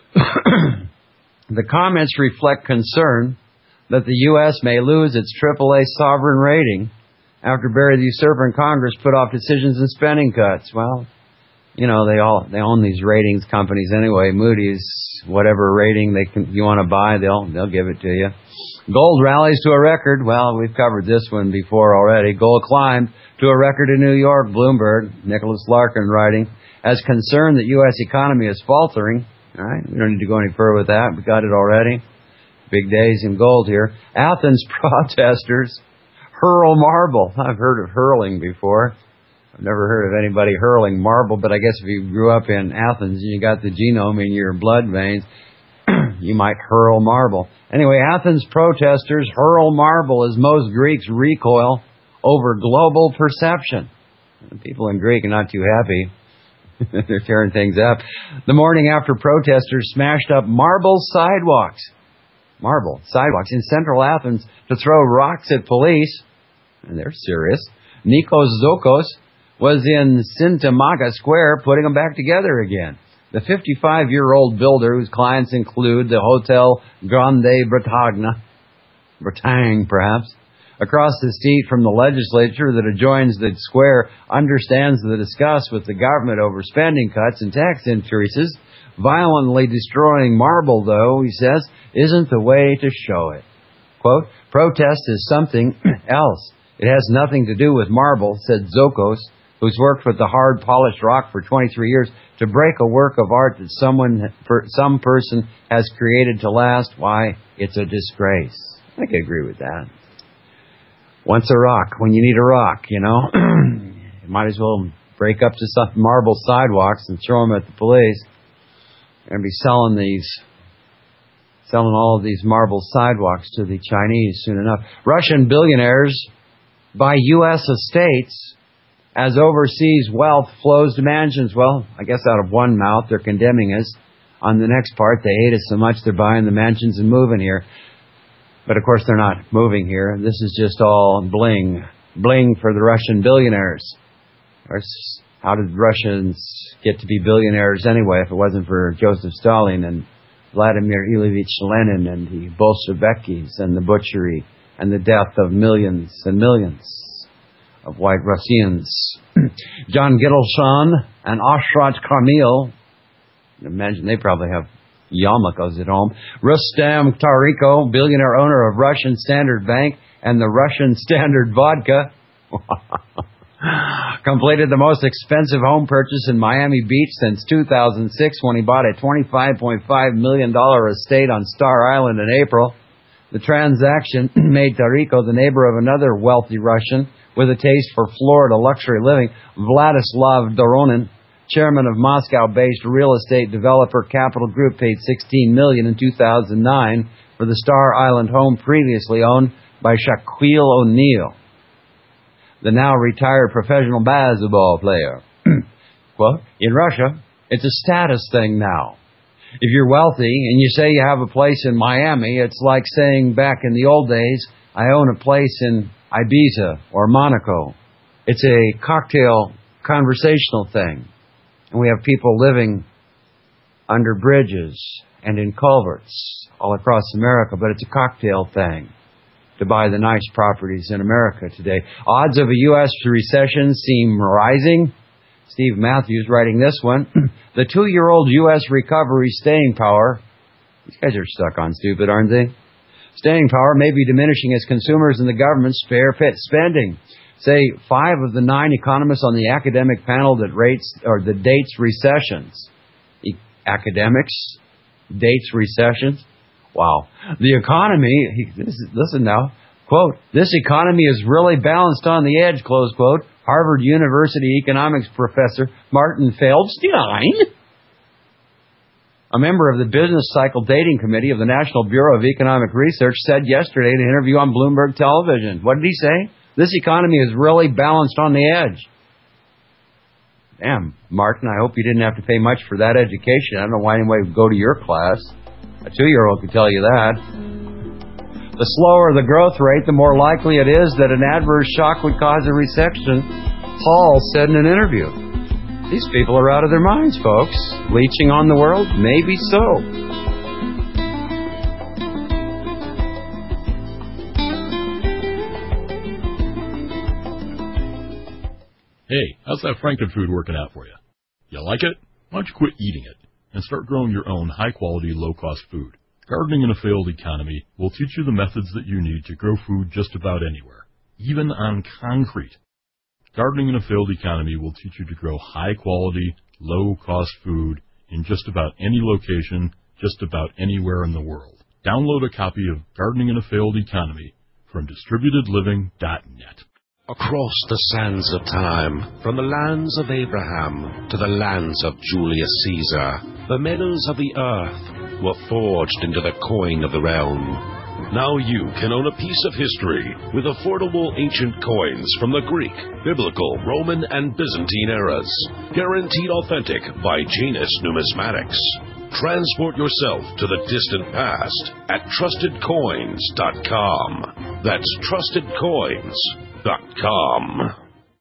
The comments reflect concern that the U.S. may lose its AAA sovereign rating after Barry the Usurper and Congress put off decisions and spending cuts. Well, you know, they own these ratings companies anyway. Moody's, whatever rating you want to buy, they'll give it to you. Gold rallies to a record. Well, we've covered this one before already. Gold climbed to a record in New York. Bloomberg, Nicholas Larkin writing, as concerned that U.S. economy is faltering. All right, we don't need to go any further with that. We got it already. Big days in gold here. Athens protesters hurl marble. I've heard of hurling before. I've never heard of anybody hurling marble, but I guess if you grew up in Athens and you got the genome in your blood veins, you might hurl marble. Anyway, Athens protesters hurl marble as most Greeks recoil over global perception. The people in Greece are not too happy They're tearing things up. The morning after protesters smashed up marble sidewalks in central Athens to throw rocks at police, and they're serious. Nikos Zokos was in Sintamaga Square putting them back together again. The 55-year-old builder, whose clients include the Hotel Grande Bretagne perhaps, across the street from the legislature that adjoins the square, understands the disgust with the government over spending cuts and tax increases. Violently destroying marble, though, he says, isn't the way to show it. Quote, protest is something else. It has nothing to do with marble, said Zokos, who's worked with the hard polished rock for 23 years. To break a work of art that some person has created to last, why, it's a disgrace. I can agree with that. Once a rock, when you need a rock, you might as well break up to some marble sidewalks and throw them at the police. They're going to be selling all of these marble sidewalks to the Chinese soon enough. Russian billionaires buy U.S. estates as overseas wealth flows to mansions. Well, I guess out of one mouth they're condemning us. On the next part, they hate us so much they're buying the mansions and moving here. But of course they're not moving here. This is just all bling. Bling for the Russian billionaires. Of course, how did Russians get to be billionaires anyway if it wasn't for Joseph Stalin and Vladimir Ilyich Lenin and the Bolsheviks and the butchery and the death of millions and millions of white Russians? John Gittelshaw and Ashrat Kamil, imagine they probably have yarmulkes at home. Rustam Tariko, billionaire owner of Russian Standard Bank and the Russian Standard Vodka, completed the most expensive home purchase in Miami Beach since 2006 when he bought a $25.5 million estate on Star Island in April. The transaction made Tariko the neighbor of another wealthy Russian with a taste for Florida luxury living, Vladislav Doronin, chairman of Moscow-based real estate developer Capital Group, paid $16 million in 2009 for the Star Island home previously owned by Shaquille O'Neal, the now retired professional basketball player. Quote, in Russia, it's a status thing now. If you're wealthy and you say you have a place in Miami, it's like saying back in the old days, I own a place in Ibiza or Monaco. It's a cocktail conversational thing. And we have people living under bridges and in culverts all across America, but it's a cocktail thing to buy the nice properties in America today. Odds of a U.S. recession seem rising. Steve Matthews writing this one. The 2-year-old U.S. recovery staying power, these guys are stuck on stupid, aren't they? Staying power may be diminishing as consumers and the government spare spending. Say 5 of the 9 economists on the academic panel that dates recessions. Academics dates recessions? Wow. The economy, listen now, quote, this economy is really balanced on the edge, close quote. Harvard University economics professor Martin Feldstein, a member of the Business Cycle Dating Committee of the National Bureau of Economic Research, said yesterday in an interview on Bloomberg Television. What did he say? This economy is really balanced on the edge. Damn, Martin, I hope you didn't have to pay much for that education. I don't know why anybody would go to your class. A 2-year-old could tell you that. The slower the growth rate, the more likely it is that an adverse shock would cause a recession, Paul said in an interview. These people are out of their minds, folks. Leeching on the world? Maybe so. Hey, how's that Frankenfood working out for you? You like it? Why don't you quit eating it and start growing your own high-quality, low-cost food? Gardening in a Failed Economy will teach you the methods that you need to grow food just about anywhere, even on concrete. Gardening in a Failed Economy will teach you to grow high-quality, low-cost food in just about any location, just about anywhere in the world. Download a copy of Gardening in a Failed Economy from DistributedLiving.net. Across the sands of time, from the lands of Abraham to the lands of Julius Caesar, the metals of the earth were forged into the coin of the realm. Now you can own a piece of history with affordable ancient coins from the Greek, Biblical, Roman, and Byzantine eras. Guaranteed authentic by Janus Numismatics. Transport yourself to the distant past at TrustedCoins.com. That's TrustedCoins.com.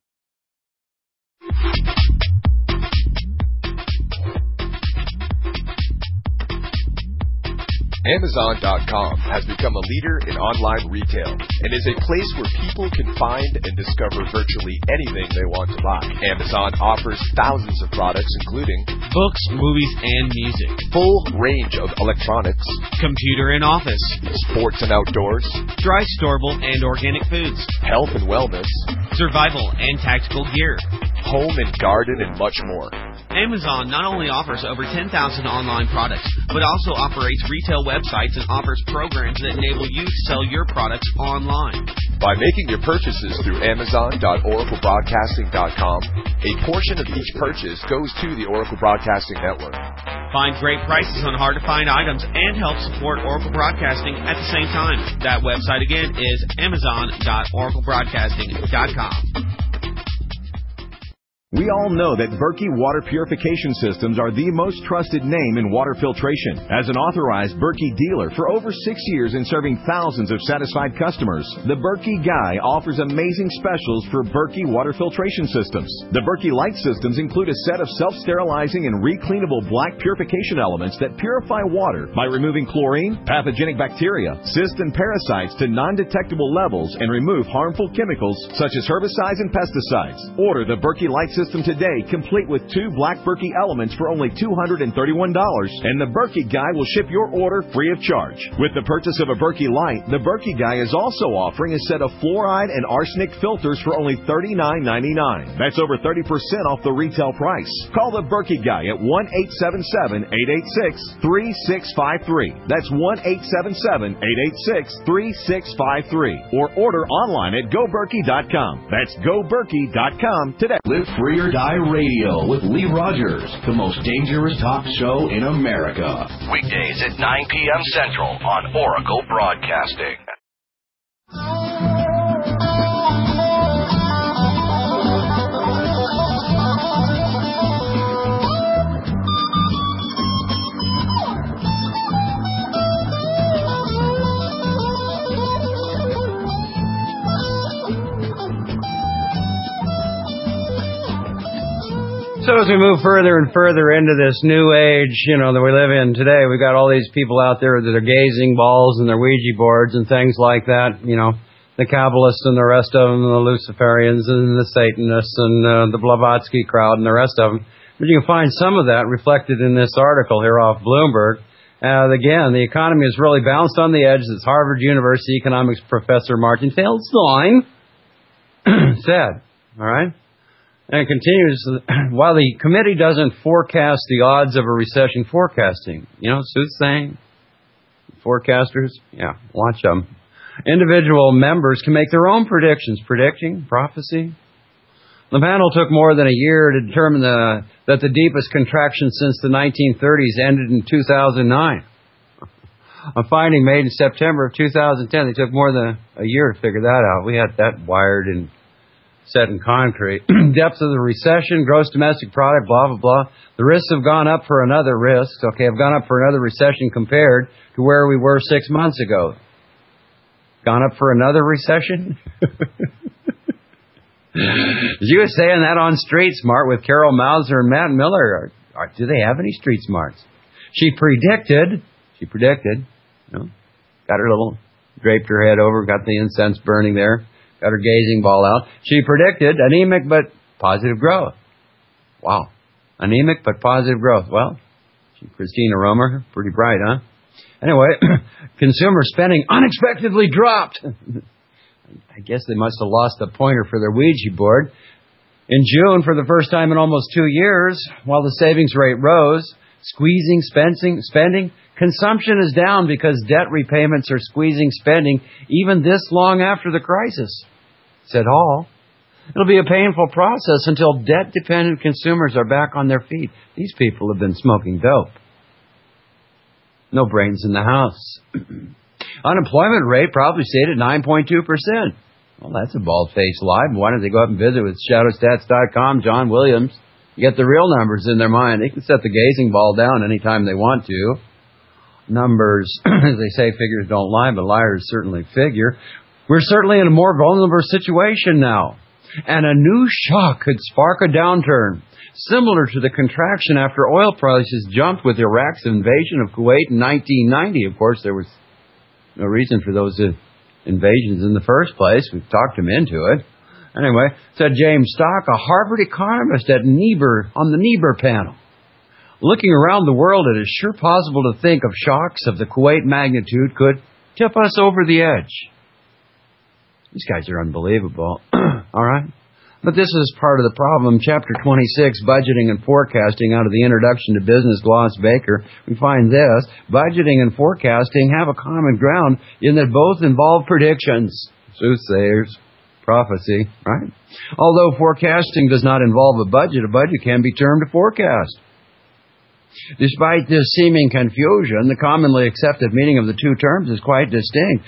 Amazon.com has become a leader in online retail and is a place where people can find and discover virtually anything they want to buy. Amazon offers thousands of products including books, movies, and music, full range of electronics, computer and office, sports and outdoors, dry, storable, and organic foods, health and wellness, survival and tactical gear, home and garden, and much more. Amazon not only offers over 10,000 online products, but also operates retail websites and offers programs that enable you to sell your products online. By making your purchases through Amazon.OracleBroadcasting.com, a portion of each purchase goes to the Oracle Broadcasting Network. Find great prices on hard-to-find items and help support Oracle Broadcasting at the same time. That website again is Amazon.OracleBroadcasting.com. We all know that Berkey Water Purification Systems are the most trusted name in water filtration. As an authorized Berkey dealer for over 6 years and serving thousands of satisfied customers, the Berkey Guy offers amazing specials for Berkey Water Filtration Systems. The Berkey Light Systems include a set of self-sterilizing and recleanable black purification elements that purify water by removing chlorine, pathogenic bacteria, cysts, and parasites to non-detectable levels and remove harmful chemicals such as herbicides and pesticides. Order the Berkey Light System today, complete with 2 black Berkey elements for only $231, and the Berkey Guy will ship your order free of charge. With the purchase of a Berkey Light, the Berkey Guy is also offering a set of fluoride and arsenic filters for only $39.99. That's over 30% off the retail price. Call the Berkey Guy at 1-877-886-3653. That's 1-877-886-3653. Or order online at GoBerkey.com. That's GoBerkey.com today. Live Free or Die Radio with Lee Rogers, the most dangerous talk show in America. Weekdays at 9 p.m. Central on Oracle Broadcasting. So as we move further and further into this new age, that we live in today, we've got all these people out there that are gazing balls and their Ouija boards and things like that, the Kabbalists and the rest of them, the Luciferians and the Satanists and the Blavatsky crowd and the rest of them. But you can find some of that reflected in this article here off Bloomberg. Again, the economy has really bounced on the edge, as Harvard University economics professor Martin Feldstein said. All right? And it continues, while the committee doesn't forecast the odds of a recession forecasting, soothsaying, forecasters, watch them. Individual members can make their own predictions, prophecy. The panel took more than a year to determine that the deepest contraction since the 1930s ended in 2009. A finding made in September of 2010. They took more than a year to figure that out. We had that wired and set in concrete. Depth of the recession, gross domestic product, blah, blah, blah. The risks have gone up for another have gone up for another recession compared to where we were 6 months ago. Gone up for another recession? You were saying that on Street Smart with Carol Mauser and Matt Miller. Do they have any Street Smarts? She predicted, got her little, draped her head over, got the incense burning there. Got her gazing ball out. She predicted anemic but positive growth. Wow. Anemic but positive growth. Well, Christina Romer, pretty bright, huh? Anyway, consumer spending unexpectedly dropped. I guess they must have lost the pointer for their Ouija board. In June, for the first time in almost 2 years, while the savings rate rose, squeezing spending, consumption is down because debt repayments are squeezing spending even this long after the crisis. Said Hall. It'll be a painful process until debt-dependent consumers are back on their feet. These people have been smoking dope. No brains in the house. Unemployment rate probably stayed at 9.2%. Well, that's a bald-faced lie. Why don't they go up and visit with shadowstats.com, John Williams, get the real numbers in their mind. They can set the gazing ball down anytime they want to. Numbers, as they say, figures don't lie, but liars certainly figure. We're certainly in a more vulnerable situation now. And a new shock could spark a downturn, similar to the contraction after oil prices jumped with Iraq's invasion of Kuwait in 1990. Of course, there was no reason for those invasions in the first place. We've talked him into it. Anyway, said James Stock, a Harvard economist at on the Niebuhr panel. Looking around the world, it is sure possible to think of shocks of the Kuwait magnitude could tip us over the edge. These guys are unbelievable. All right? But this is part of the problem. Chapter 26, Budgeting and Forecasting, out of the Introduction to Business, Gloss Baker, we find this. Budgeting and forecasting have a common ground in that both involve predictions, soothsayers, prophecy, right? Although forecasting does not involve a budget can be termed a forecast. Despite this seeming confusion, the commonly accepted meaning of the two terms is quite distinct.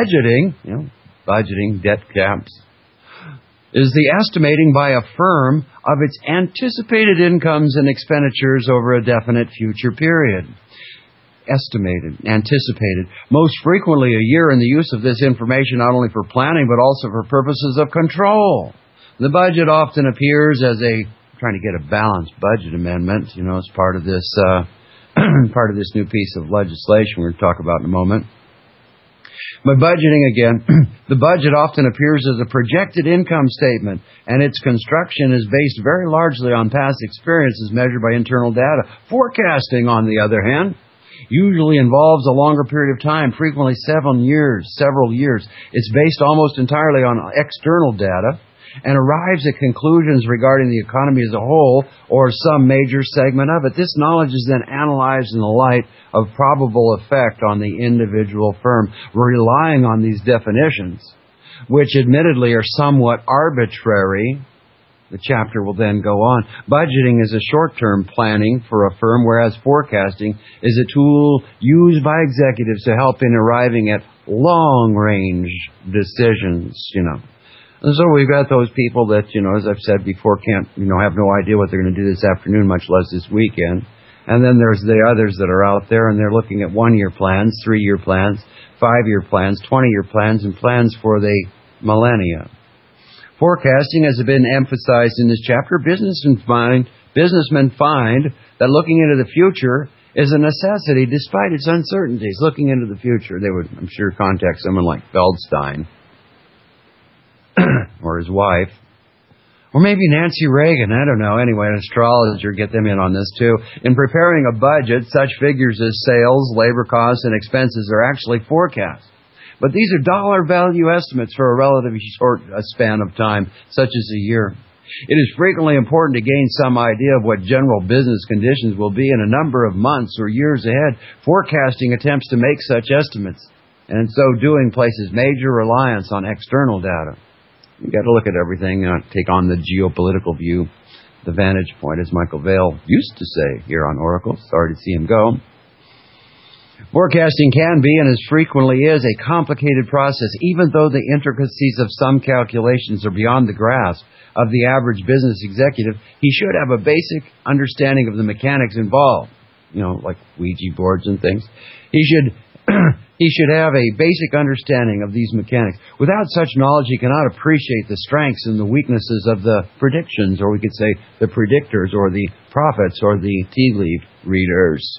Budgeting, debt caps, is the estimating by a firm of its anticipated incomes and expenditures over a definite future period. Estimated, anticipated, most frequently a year in the use of this information not only for planning but also for purposes of control. The budget often appears as trying to get a balanced budget amendment, as part of this new piece of legislation we're going to talk about in a moment. But budgeting again, the budget often appears as a projected income statement, and its construction is based very largely on past experiences measured by internal data. Forecasting, on the other hand, usually involves a longer period of time, frequently several years. It's based almost entirely on external data and arrives at conclusions regarding the economy as a whole or some major segment of it. This knowledge is then analyzed in the light of probable effect on the individual firm, relying on these definitions, which admittedly are somewhat arbitrary. The chapter will then go on. Budgeting is a short-term planning for a firm, whereas forecasting is a tool used by executives to help in arriving at long-range decisions, And so we've got those people that, as I've said before, can't, have no idea what they're going to do this afternoon, much less this weekend. And then there's the others that are out there, and they're looking at 1-year plans, 3-year plans, 5-year plans, 20-year plans, and plans for the millennia. Forecasting has been emphasized in this chapter. Businessmen find that looking into the future is a necessity despite its uncertainties. Looking into the future, they would, I'm sure, contact someone like Feldstein or his wife, or maybe Nancy Reagan, I don't know. Anyway, an astrologer, get them in on this too. In preparing a budget, such figures as sales, labor costs, and expenses are actually forecasts. But these are dollar value estimates for a relatively short span of time, such as a year. It is frequently important to gain some idea of what general business conditions will be in a number of months or years ahead. Forecasting attempts to make such estimates, and in so doing places major reliance on external data. You've got to look at everything, take on the geopolitical view, the vantage point, as Michael Vale used to say here on Oracle. Sorry to see him go. Forecasting can be, and as frequently is, a complicated process, even though the intricacies of some calculations are beyond the grasp of the average business executive. He should have a basic understanding of the mechanics involved, like Ouija boards and things. He should have a basic understanding of these mechanics. Without such knowledge, he cannot appreciate the strengths and the weaknesses of the predictions, or we could say the predictors, or the prophets, or the tea leaf readers.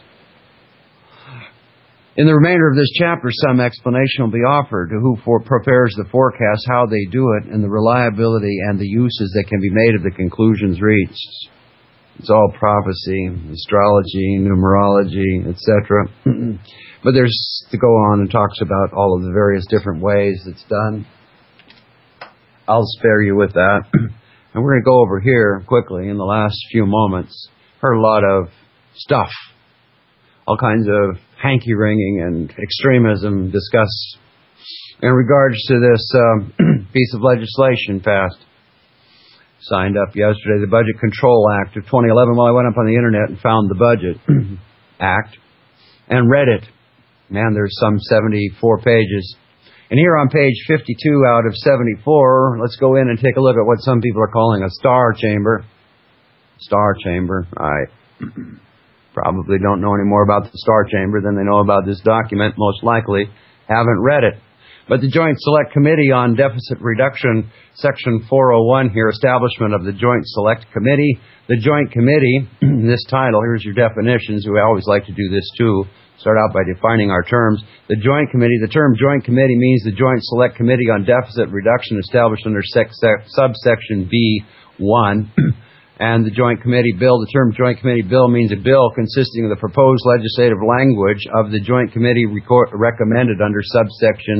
In the remainder of this chapter, some explanation will be offered to who prepares the forecast, how they do it, and the reliability and the uses that can be made of the conclusions reached. It's all prophecy, astrology, numerology, etc. But there's to go on and talks about all of the various different ways it's done. I'll spare you with that. And we're going to go over here quickly in the last few moments. Heard a lot of stuff. All kinds of hanky-wringing and extremism discussed in regards to this piece of legislation passed. Signed up yesterday, the Budget Control Act of 2011. Well, I went up on the internet and found the Budget Act and read it. Man, there's some 74 pages. And here on page 52 out of 74, let's go in and take a look at what some people are calling a star chamber. Star chamber. I probably don't know any more about the star chamber than they know about this document. Most likely haven't read it. But the Joint Select Committee on Deficit Reduction, Section 401 here, establishment of the Joint Select Committee. The Joint Committee, this title, here's your definitions. We always like to do this too. Start out by defining our terms. The Joint Committee, the term Joint Committee means the Joint Select Committee on Deficit Reduction established under subsection B1. And the Joint Committee Bill, the term Joint Committee Bill means a bill consisting of the proposed legislative language of the Joint Committee recommended under subsection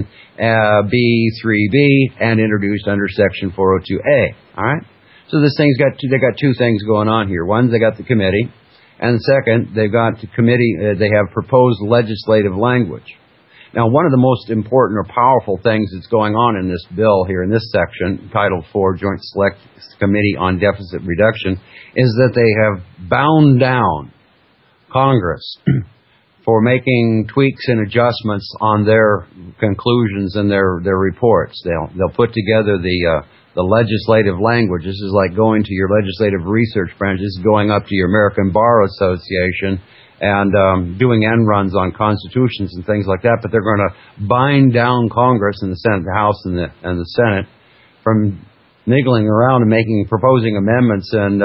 B3B and introduced under section 402A. All right? So this thing's they got two things going on here. One, they got the committee, and second, they've got the committee, they have proposed legislative language. Now, one of the most important or powerful things that's going on in this bill here in this section, Title IV, Joint Select Committee on Deficit Reduction, is that they have bound down Congress for making tweaks and adjustments on their conclusions and their reports. They'll put together the legislative language. This is like going to your legislative research branch. This is going up to your American Bar Association and doing end runs on constitutions and things like that, but they're going to bind down Congress and the Senate, the House and the Senate from niggling around and proposing amendments and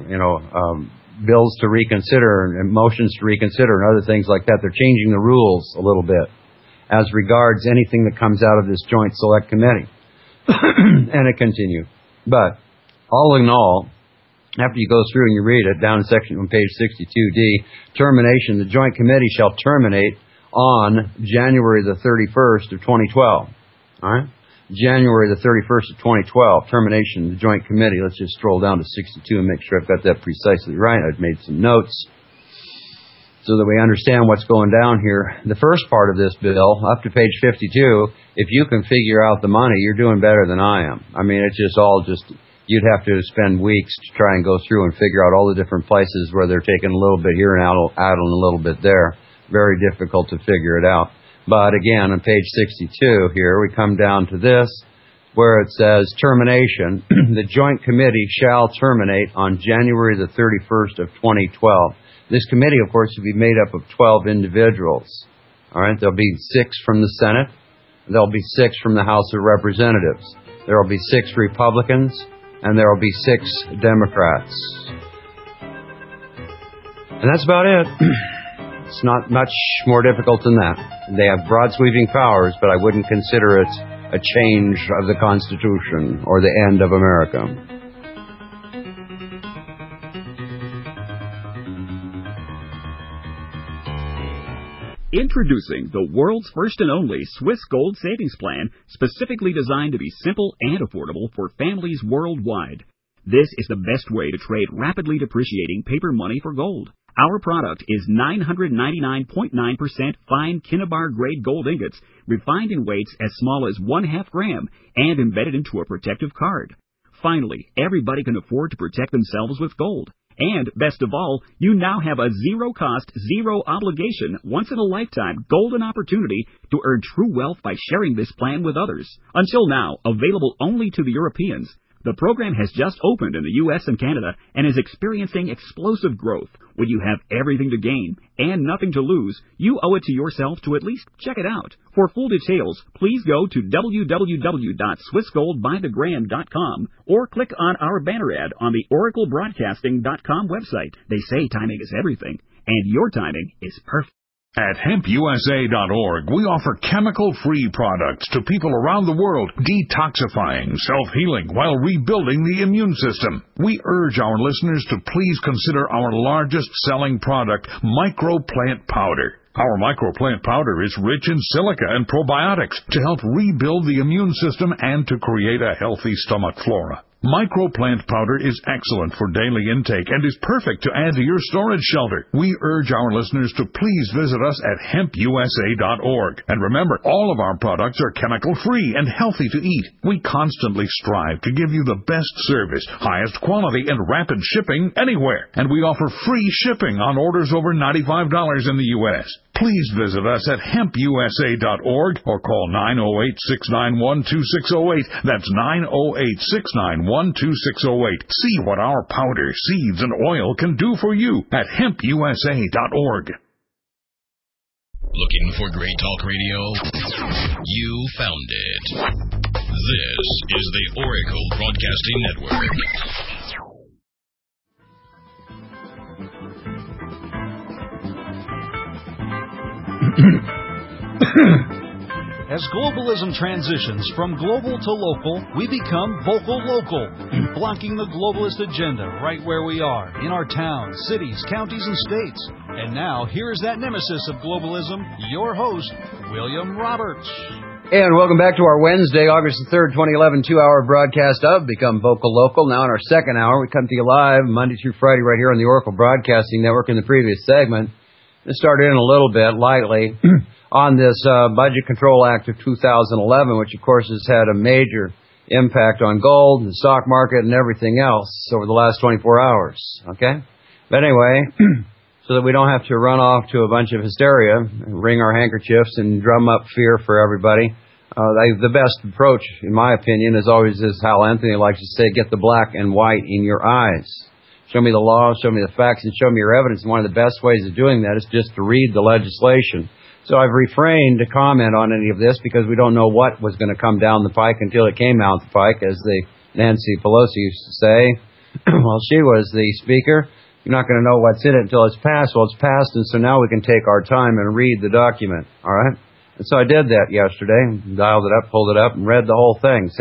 bills to reconsider and motions to reconsider and other things like that. They're changing the rules a little bit as regards anything that comes out of this Joint Select Committee. And it continued. But all in all, after you go through and you read it, down in section on page 62D, termination, the Joint Committee shall terminate on January the 31st of 2012. All right? January the 31st of 2012, termination of the Joint Committee. Let's just scroll down to 62 and make sure I've got that precisely right. I've made some notes so that we understand what's going down here. The first part of this bill, up to page 52, if you can figure out the money, you're doing better than I am. I mean, it's you'd have to spend weeks to try and go through and figure out all the different places where they're taking a little bit here and out and a little bit there. Very difficult to figure it out. But again, on page 62 here, we come down to this, where it says termination. The Joint Committee shall terminate on January the 31st of 2012. This committee, of course, will be made up of 12 individuals. All right, there'll be 6 from the Senate. There'll be 6 from the House of Representatives. There will be 6 Republicans, and there will be 6 Democrats. And that's about it. It's not much more difficult than that. They have broad sweeping powers, but I wouldn't consider it a change of the Constitution or the end of America. Introducing the world's first and only Swiss Gold Savings Plan, specifically designed to be simple and affordable for families worldwide. This is the best way to trade rapidly depreciating paper money for gold. Our product is 999.9% fine Kinnabar grade gold ingots, refined in weights as small as 1/2 gram and embedded into a protective card. Finally, everybody can afford to protect themselves with gold. And, best of all, you now have a zero-cost, zero-obligation, once-in-a-lifetime golden opportunity to earn true wealth by sharing this plan with others. Until now, available only to the Europeans. The program has just opened in the U.S. and Canada and is experiencing explosive growth. When you have everything to gain and nothing to lose, you owe it to yourself to at least check it out. For full details, please go to www.swissgoldbythegram.com or click on our banner ad on the oraclebroadcasting.com website. They say timing is everything, and your timing is perfect. At hempusa.org, we offer chemical-free products to people around the world, detoxifying, self-healing, while rebuilding the immune system. We urge our listeners to please consider our largest-selling product, Microplant Powder. Our Microplant Powder is rich in silica and probiotics to help rebuild the immune system and to create a healthy stomach flora. Microplant Powder is excellent for daily intake and is perfect to add to your storage shelter. We urge our listeners to please visit us at hempusa.org. And remember, all of our products are chemical-free and healthy to eat. We constantly strive to give you the best service, highest quality, and rapid shipping anywhere. And we offer free shipping on orders over $95 in the U.S. Please visit us at hempusa.org or call 908-691-2608. That's 908-691-2608. See what our powder, seeds, and oil can do for you at hempusa.org. Looking for great talk radio? You found it. This is the Oracle Broadcasting Network. As globalism transitions from global to local, we become vocal local, blocking the globalist agenda right where we are, in our towns, cities, counties, and states. And now, here's that nemesis of globalism, your host, William Roberts. And welcome back to our Wednesday, August the 3rd, 2011, 2-hour broadcast of Become Vocal Local. Now in our second hour, we come to you live Monday through Friday right here on the Oracle Broadcasting Network. In the previous segment, let's start in a little bit, lightly, on this Budget Control Act of 2011, which, of course, has had a major impact on gold, the stock market, and everything else over the last 24 hours, okay? But anyway, so that we don't have to run off to a bunch of hysteria, wring our handkerchiefs, and drum up fear for everybody, the best approach, in my opinion, is always, as Hal Anthony likes to say, get the black and white in your eyes. Show me the law, show me the facts, and show me your evidence. And one of the best ways of doing that is just to read the legislation. So I've refrained to comment on any of this because we don't know what was going to come down the pike until it came out the pike, as the Nancy Pelosi used to say. While she was the speaker, you're not going to know what's in it until it's passed. Well, it's passed, and so now we can take our time and read the document, all right? And so I did that yesterday, dialed it up, pulled it up, and read the whole thing,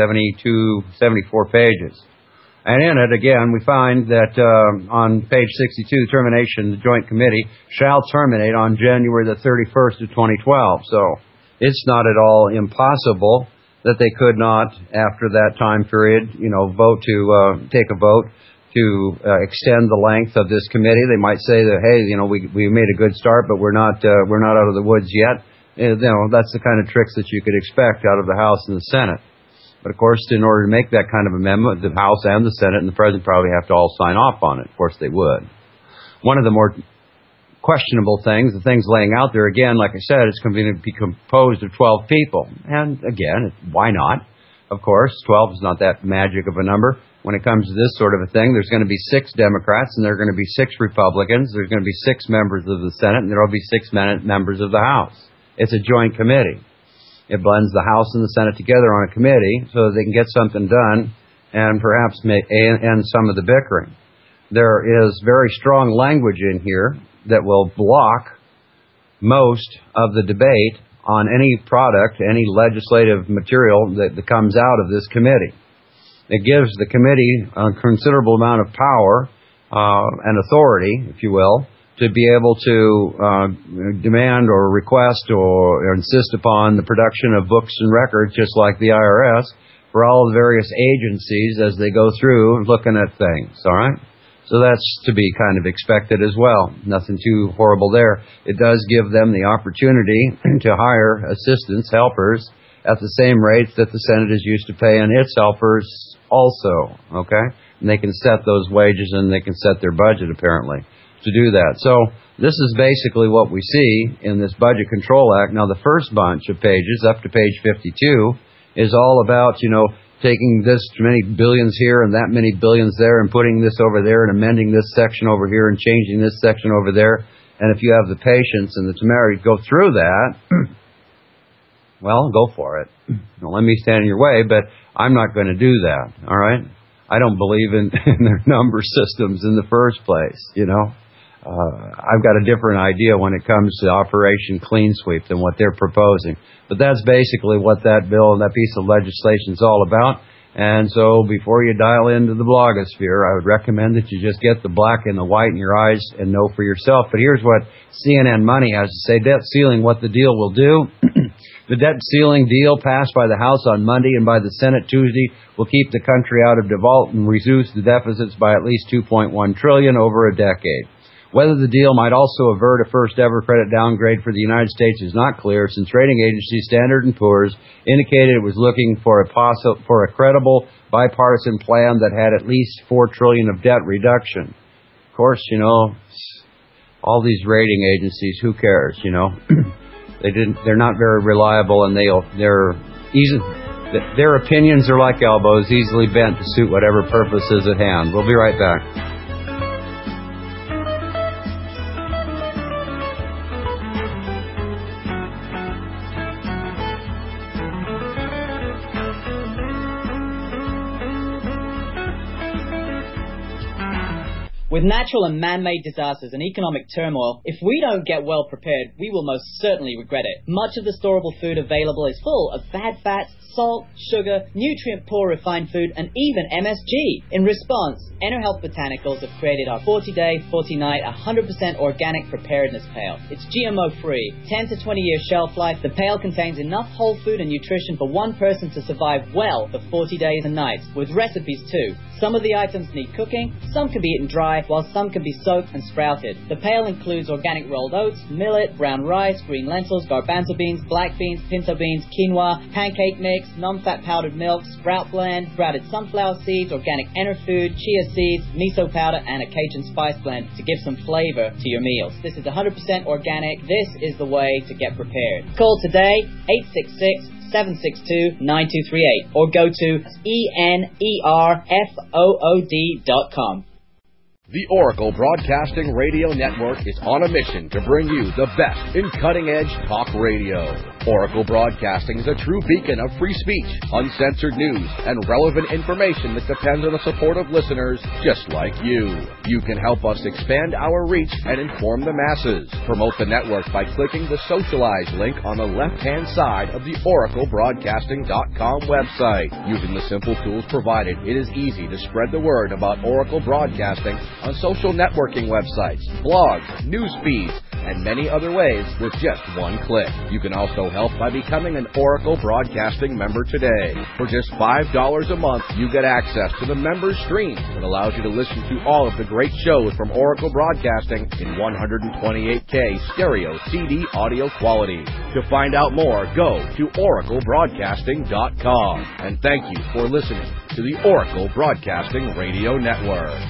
74 pages. And in it, again, we find that on page 62, termination, the Joint Committee shall terminate on January the 31st of 2012. So it's not at all impossible that they could not, after that time period, vote to take a vote to extend the length of this committee. They might say that, hey, we made a good start, but we're not out of the woods yet. That's the kind of tricks that you could expect out of the House and the Senate. But, of course, in order to make that kind of amendment, the House and the Senate and the President probably have to all sign off on it. Of course, they would. One of the more questionable things, the things laying out there, again, like I said, it's going to be composed of 12 people. And, again, why not? Of course, 12 is not that magic of a number. When it comes to this sort of a thing, there's going to be 6 Democrats and there are going to be 6 Republicans. There's going to be 6 members of the Senate and there will be 6 members of the House. It's a joint committee. It blends the House and the Senate together on a committee so that they can get something done and perhaps end some of the bickering. There is very strong language in here that will block most of the debate on any product, any legislative material that comes out of this committee. It gives the committee a considerable amount of power and authority, if you will, to be able to demand or request or insist upon the production of books and records, just like the IRS, for all the various agencies as they go through looking at things, all right? So that's to be kind of expected as well. Nothing too horrible there. It does give them the opportunity to hire assistants, helpers, at the same rates that the Senate is used to paying its helpers also, okay? And they can set those wages and they can set their budget, apparently, to do that. So this is basically what we see in this Budget Control Act. Now, the first bunch of pages, up to page 52, is all about, taking this many billions here and that many billions there and putting this over there and amending this section over here and changing this section over there. And if you have the patience and the temerity to go through that, well, go for it. Don't let me stand in your way, but I'm not going to do that, all right? I don't believe in their number systems in the first place, I've got a different idea when it comes to Operation Clean Sweep than what they're proposing. But that's basically what that bill and that piece of legislation is all about. And so before you dial into the blogosphere, I would recommend that you just get the black and the white in your eyes and know for yourself. But here's what CNN Money has to say. Debt ceiling, what the deal will do. The debt ceiling deal passed by the House on Monday and by the Senate Tuesday will keep the country out of default and reduce the deficits by at least $2.1 trillion over a decade. Whether the deal might also avert a first-ever credit downgrade for the United States is not clear, since rating agency Standard & Poor's indicated it was looking for a credible bipartisan plan that had at least $4 trillion of debt reduction. Of course, all these rating agencies, who cares, you know? They're not very reliable, and their opinions are like elbows, easily bent to suit whatever purpose is at hand. We'll be right back. With natural and man-made disasters and economic turmoil, if we don't get well prepared, we will most certainly regret it. Much of the storable food available is full of bad fats, salt, sugar, nutrient-poor refined food, and even MSG. In response, EnerHealth Botanicals have created our 40-day, 40-night, 100% organic preparedness pail. It's GMO-free, 10 to 20-year shelf life. The pail contains enough whole food and nutrition for one person to survive well for 40 days and nights, with recipes too. Some of the items need cooking, some can be eaten dry, while some can be soaked and sprouted. The pail includes organic rolled oats, millet, brown rice, green lentils, garbanzo beans, black beans, pinto beans, quinoa, pancake mix, non-fat powdered milk, sprout blend, sprouted sunflower seeds, organic Enerfood, chia seeds, miso powder, and a Cajun spice blend to give some flavor to your meals. This is 100% organic. This is the way to get prepared. Call today, 866-762-9238, or go to enerfood.com. The Oracle Broadcasting Radio Network is on a mission to bring you the best in cutting-edge talk radio. Oracle Broadcasting is a true beacon of free speech, uncensored news, and relevant information that depends on the support of listeners just like you. You can help us expand our reach and inform the masses. Promote the network by clicking the Socialize link on the left-hand side of the OracleBroadcasting.com website. Using the simple tools provided, it is easy to spread the word about Oracle Broadcasting on social networking websites, blogs, news feeds, and many other ways with just one click. You can also help by becoming an Oracle Broadcasting member today. For just $5 a month, you get access to the member stream that allows you to listen to all of the great shows from Oracle Broadcasting in 128K stereo CD audio quality. To find out more, go to oraclebroadcasting.com. And thank you for listening to the Oracle Broadcasting Radio Network.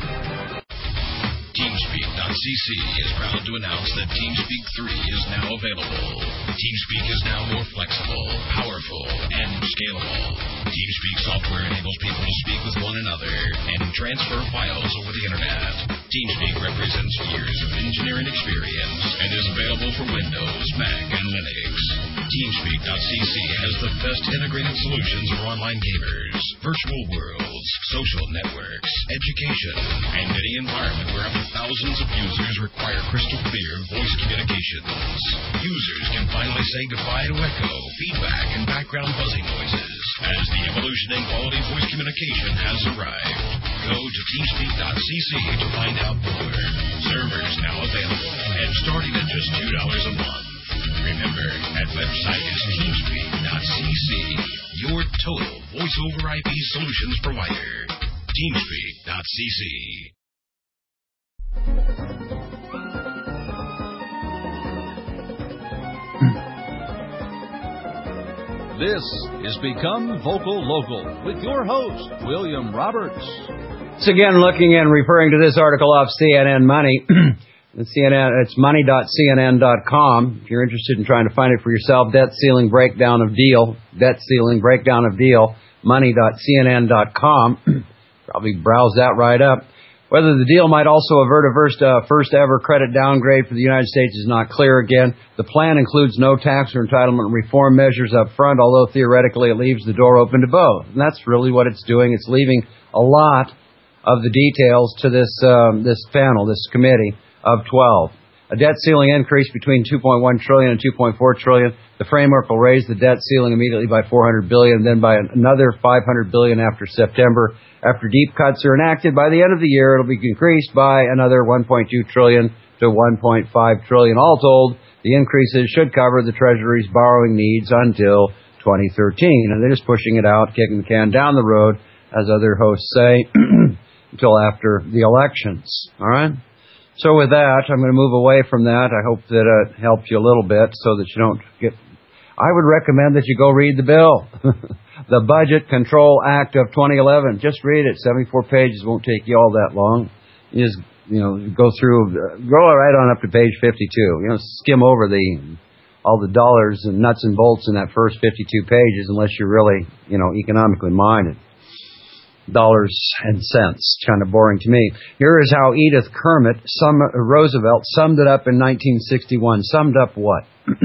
TeamSpeak.cc is proud to announce that TeamSpeak 3 is now available. TeamSpeak is now more flexible, powerful, and scalable. TeamSpeak software enables people to speak with one another and transfer files over the internet. TeamSpeak represents years of engineering experience and is available for Windows, Mac, and Linux. TeamSpeak.cc has the best integrated solutions for online gamers, virtual worlds, social networks, education, and any environment where up to thousands of users require crystal clear voice communications. Users can finally say goodbye to echo, feedback, and background buzzing noises as the evolution in quality voice communication has arrived. Go to TeamSpeak.cc to find out more. Servers now available and starting at just $2 a month. Remember, that website is TeamSpeak.cc, your total voice-over IP solutions provider. TeamSpeak.cc. This is Become Vocal Local with your host, William Roberts. So again, looking and referring to this article off CNN Money, it's money.cnn.com. If you're interested in trying to find it for yourself, debt ceiling breakdown of deal, money.cnn.com. Probably browse that right up. Whether the deal might also avert a first-ever credit downgrade for the United States is not clear again. The plan includes no tax or entitlement reform measures up front, although theoretically it leaves the door open to both. And that's really what it's doing. It's leaving a lot of the details to this panel, this committee of 12. A debt ceiling increase between $2.1 trillion and $2.4 trillion. The framework will raise the debt ceiling immediately by $400 billion, then by another $500 billion after September. After deep cuts are enacted, by the end of the year, it'll be increased by another $1.2 trillion to $1.5 trillion. All told, the increases should cover the Treasury's borrowing needs until 2013. And they're just pushing it out, kicking the can down the road, as other hosts say, until after the elections. All right? So with that, I'm going to move away from that. I hope that it helps you a little bit so that you don't get... I would recommend that you go read the bill. The Budget Control Act of 2011. Just read it. 74 pages. Won't take you all that long. You just go right on up to page 52. Skim over all the dollars and nuts and bolts in that first 52 pages unless you're really, economically minded. Dollars and cents. Kind of boring to me. Here is how Edith Roosevelt summed it up in 1961. Summed up what?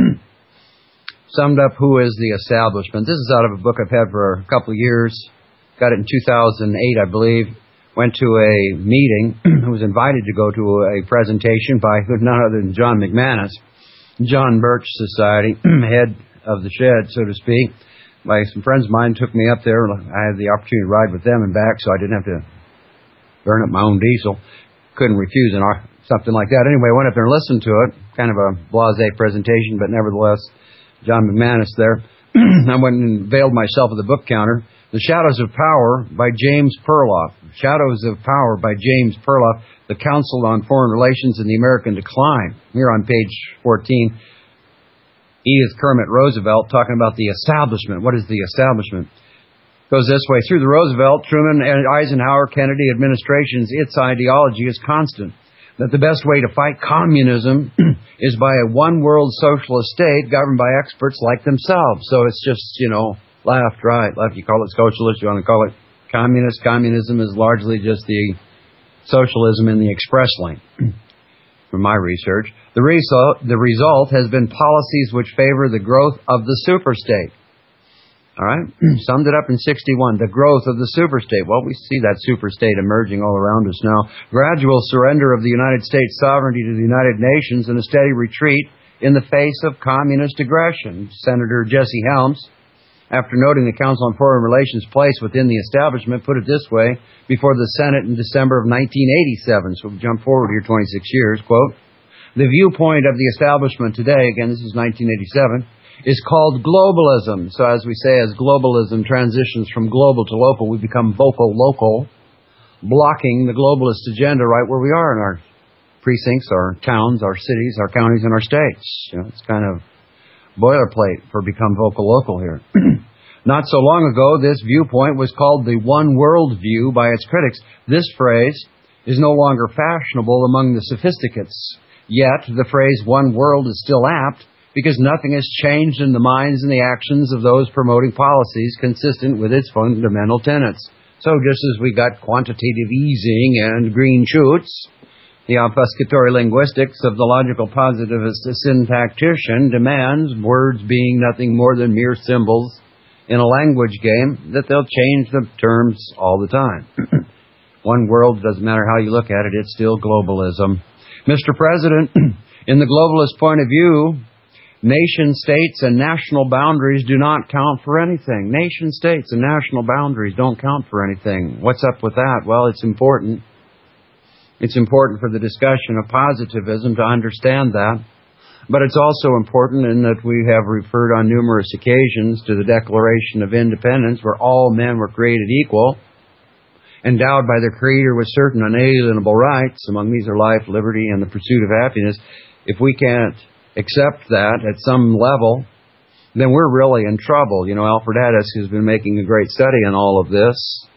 Summed up who is the establishment. This is out of a book I've had for a couple of years. Got it in 2008, I believe. Went to a meeting. Was invited to go to a presentation by none other than John McManus, John Birch Society, head of the shed, so to speak. By some friends of mine took me up there. I had the opportunity to ride with them and back, so I didn't have to burn up my own diesel. Couldn't refuse something like that. Anyway, I went up there and listened to it. Kind of a blasé presentation, but nevertheless, John McManus there. I went and availed myself of the book counter. The Shadows of Power by James Perloff. Shadows of Power by James Perloff. The Council on Foreign Relations and the American Decline. Here on page 14. Edith Kermit Roosevelt talking about the establishment. What is the establishment? Goes this way. Through the Roosevelt, Truman, and Eisenhower, Kennedy administrations, its ideology is constant. That the best way to fight communism is by a one-world socialist state governed by experts like themselves. So it's just, left, right, left. You call it socialist, you want to call it communist. Communism is largely just the socialism in the express lane. From my research, the result has been policies which favor the growth of the superstate. All right? Summed it up in 61, the growth of the superstate. Well, we see that superstate emerging all around us now. Gradual surrender of the United States sovereignty to the United Nations and a steady retreat in the face of communist aggression. Senator Jesse Helms, after noting the Council on Foreign Relations' place within the establishment, put it this way before the Senate in December of 1987. So we jump forward here 26 years. Quote, the viewpoint of the establishment today, again, this is 1987, is called globalism. So as we say, as globalism transitions from global to local, we become vocal local, blocking the globalist agenda right where we are in our precincts, our towns, our cities, our counties, and our states. It's kind of boilerplate for become vocal local here. Not so long ago, this viewpoint was called the one world view by its critics. This phrase is no longer fashionable among the sophisticates. Yet, the phrase one world is still apt because nothing has changed in the minds and the actions of those promoting policies consistent with its fundamental tenets. So just as we got quantitative easing and green shoots, the obfuscatory linguistics of the logical positivist syntactician demands, words being nothing more than mere symbols in a language game, that they'll change the terms all the time. One world, doesn't matter how you look at it, it's still globalism. Mr. President, in the globalist point of view, nation states and national boundaries do not count for anything. Nation states and national boundaries don't count for anything. What's up with that? Well, it's important. It's important for the discussion of positivism to understand that. But it's also important in that we have referred on numerous occasions to the Declaration of Independence, where all men were created equal, endowed by their Creator with certain unalienable rights. Among these are life, liberty, and the pursuit of happiness. If we can't accept that at some level, then we're really in trouble. Alfred Addis has been making a great study on all of this.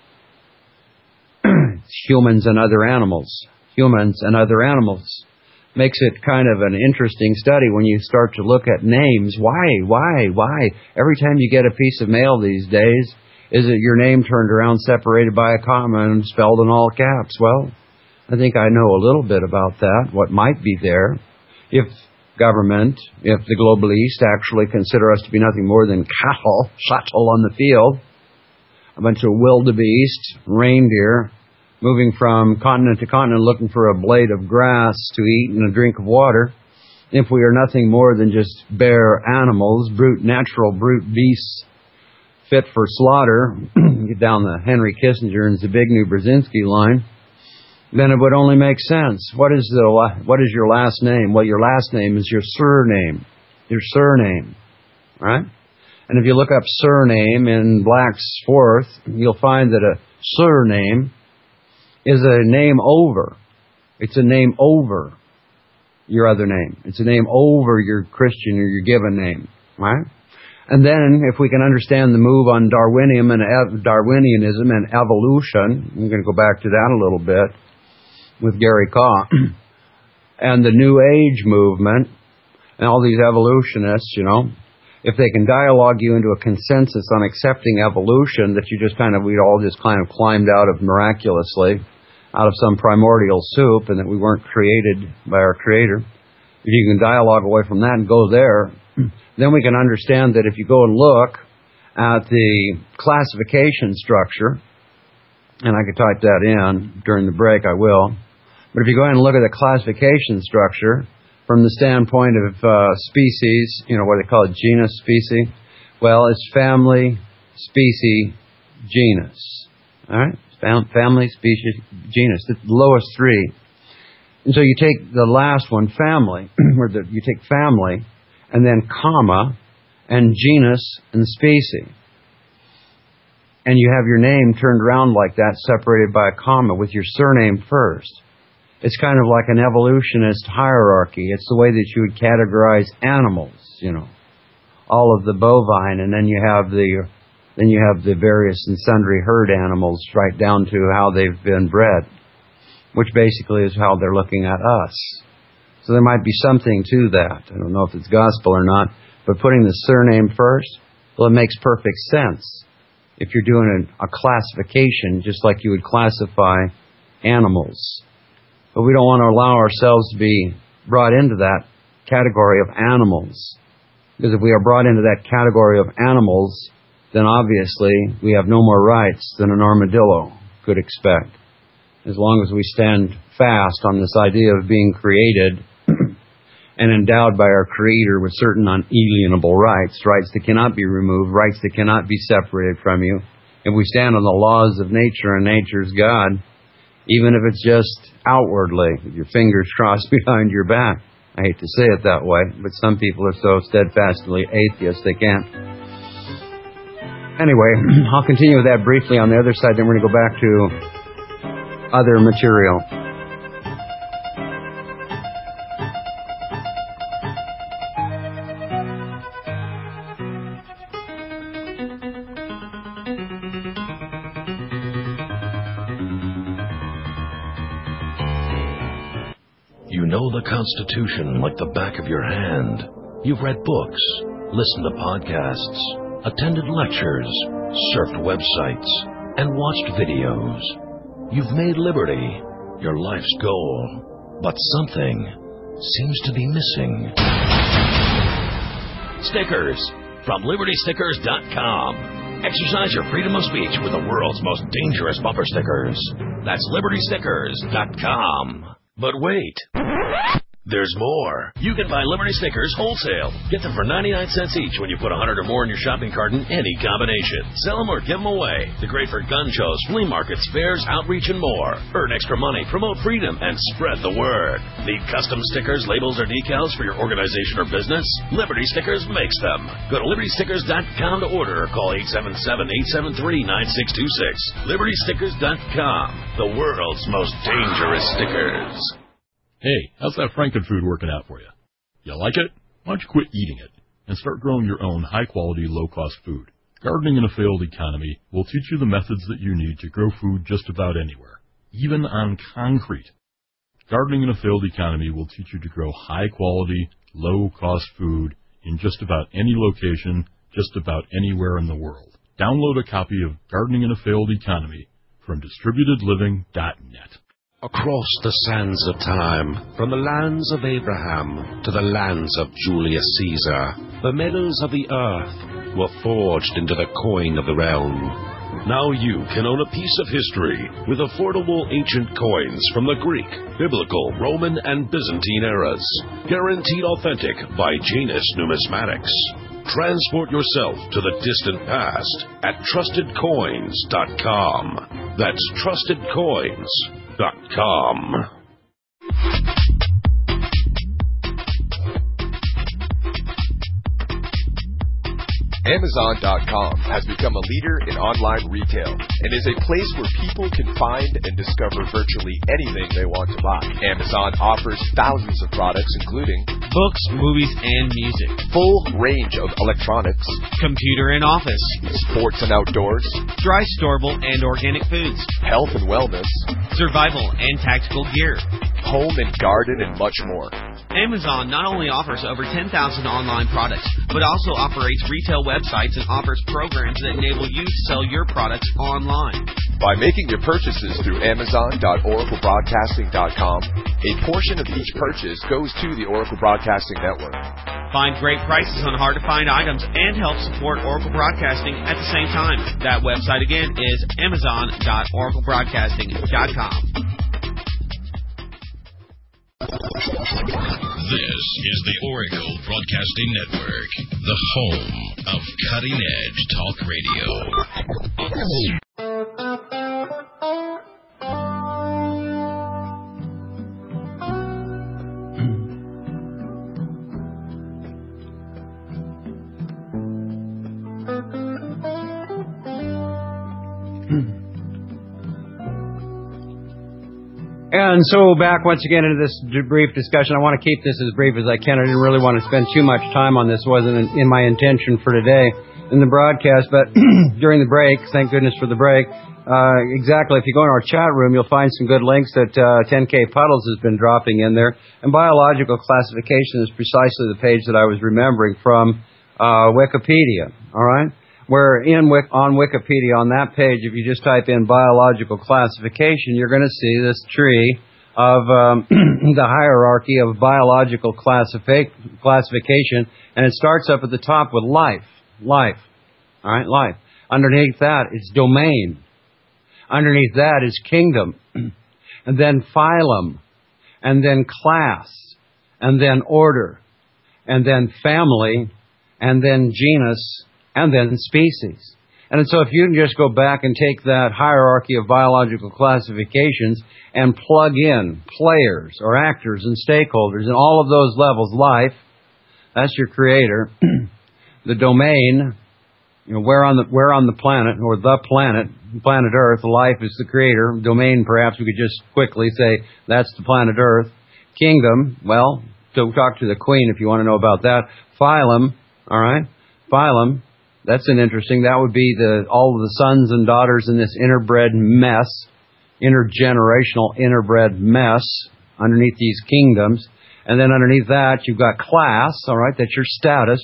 Humans and other animals. Humans and other animals. Makes it kind of an interesting study when you start to look at names. Why? Every time you get a piece of mail these days, is it your name turned around, separated by a comma, and spelled in all caps? Well, I think I know a little bit about that, what might be there. If government, if the global East actually consider us to be nothing more than cattle on the field, a bunch of wildebeest, reindeer, moving from continent to continent looking for a blade of grass to eat and a drink of water, if we are nothing more than just bare animals, natural brute beasts fit for slaughter, get down the Henry Kissinger and Zbigniew Brzezinski line, then it would only make sense. What is your last name? Well, your last name is your surname. Your surname, right? And if you look up surname in Black's Fourth, you'll find that a surname is a name over. It's a name over your other name. It's a name over your Christian or your given name, right? And then, if we can understand the move on Darwinism and evolution, I'm going to go back to that a little bit. with Gary Kaw, and the New Age movement, and all these evolutionists, if they can dialogue you into a consensus on accepting evolution that we'd all just kind of climbed out of miraculously, out of some primordial soup, and that we weren't created by our Creator, if you can dialogue away from that and go there, then we can understand that if you go and look at the classification structure, and I could type that in during the break, I will, but if you go ahead and look at the classification structure from the standpoint of species, what they call it, genus, species, well, it's family, species, genus. All right? Family, species, genus, the lowest three. And so you take the last one, family, you take family, and then comma, and genus, and species. And you have your name turned around like that, separated by a comma, with your surname first. It's kind of like an evolutionist hierarchy. It's the way that you would categorize animals, all of the bovine, and then you have the various and sundry herd animals right down to how they've been bred, which basically is how they're looking at us. So there might be something to that. I don't know if it's gospel or not, but putting the surname first, well, it makes perfect sense if you're doing a classification just like you would classify animals. But we don't want to allow ourselves to be brought into that category of animals. Because if we are brought into that category of animals, then obviously we have no more rights than an armadillo could expect. As long as we stand fast on this idea of being created and endowed by our Creator with certain unalienable rights, rights that cannot be removed, rights that cannot be separated from you. If we stand on the laws of nature and nature's God, even if it's just outwardly, with your fingers crossed behind your back. I hate to say it that way, but some people are so steadfastly atheists they can't. Anyway, I'll continue with that briefly on the other side, then we're going to go back to other material. You know the Constitution like the back of your hand. You've read books, listened to podcasts, attended lectures, surfed websites, and watched videos. You've made liberty your life's goal, but something seems to be missing. Stickers from LibertyStickers.com. Exercise your freedom of speech with the world's most dangerous bumper stickers. That's LibertyStickers.com. But wait, there's more. You can buy Liberty Stickers wholesale. Get them for 99 cents each when you put 100 or more in your shopping cart in any combination. Sell them or give them away. They're great for gun shows, flea markets, fairs, outreach, and more. Earn extra money, promote freedom, and spread the word. Need custom stickers, labels, or decals for your organization or business? Liberty Stickers makes them. Go to LibertyStickers.com to order or call 877-873-9626. LibertyStickers.com. The world's most dangerous stickers. Hey, how's that Frankenfood working out for you? You like it? Why don't you quit eating it and start growing your own high-quality, low-cost food? Gardening in a Failed Economy will teach you the methods that you need to grow food just about anywhere, even on concrete. Gardening in a Failed Economy will teach you to grow high-quality, low-cost food in just about any location, just about anywhere in the world. Download a copy of Gardening in a Failed Economy from DistributedLiving.net. Across the sands of time, from the lands of Abraham to the lands of Julius Caesar, the metals of the earth were forged into the coin of the realm. Now you can own a piece of history with affordable ancient coins from the Greek, Biblical, Roman, and Byzantine eras. Guaranteed authentic by Janus Numismatics. Transport yourself to the distant past at TrustedCoins.com. That's TrustedCoins.com. Amazon.com has become a leader in online retail and is a place where people can find and discover virtually anything they want to buy. Amazon offers thousands of products including books, movies, and music, full range of electronics, computer and office, sports and outdoors, dry storable and organic foods, health and wellness, survival and tactical gear, home and garden, and much more. Amazon not only offers over 10,000 online products, but also operates retail websites and offers programs that enable you to sell your products online. By making your purchases through Amazon.OracleBroadcasting.com, a portion of each purchase goes to the Oracle Broadcasting Network. Find great prices on hard-to-find items and help support Oracle Broadcasting at the same time. That website again is Amazon.OracleBroadcasting.com. This is the Oracle Broadcasting Network, the home of cutting-edge talk radio. And so back once again into this brief discussion. I want to keep this as brief as I can. I didn't really want to spend too much time on this. It wasn't in my intention for today in the broadcast. But during the break, thank goodness for the break, exactly, if you go in our chat room, you'll find some good links that 10K Puddles has been dropping in there. And biological classification is precisely the page that I was remembering from Wikipedia. All right? Where on Wikipedia, on that page, if you just type in biological classification, you're going to see this tree of the hierarchy of biological classification, and it starts up at the top with life. Life. All right, life. Underneath that is domain. Underneath that is kingdom. And then phylum. And then class. And then order. And then family. And then genus. And then species. And so if you can just go back and take that hierarchy of biological classifications and plug in players or actors and stakeholders in all of those levels, life, that's your creator. The domain, where on the planet, or the planet Earth, life is the creator. Domain, perhaps we could just quickly say that's the planet Earth. Kingdom, well, so talk to the Queen if you want to know about that. Phylum, all right, phylum. That's an interesting. That would be all of the sons and daughters in this interbred mess, intergenerational interbred mess underneath these kingdoms. And then underneath that, you've got class, all right, that's your status.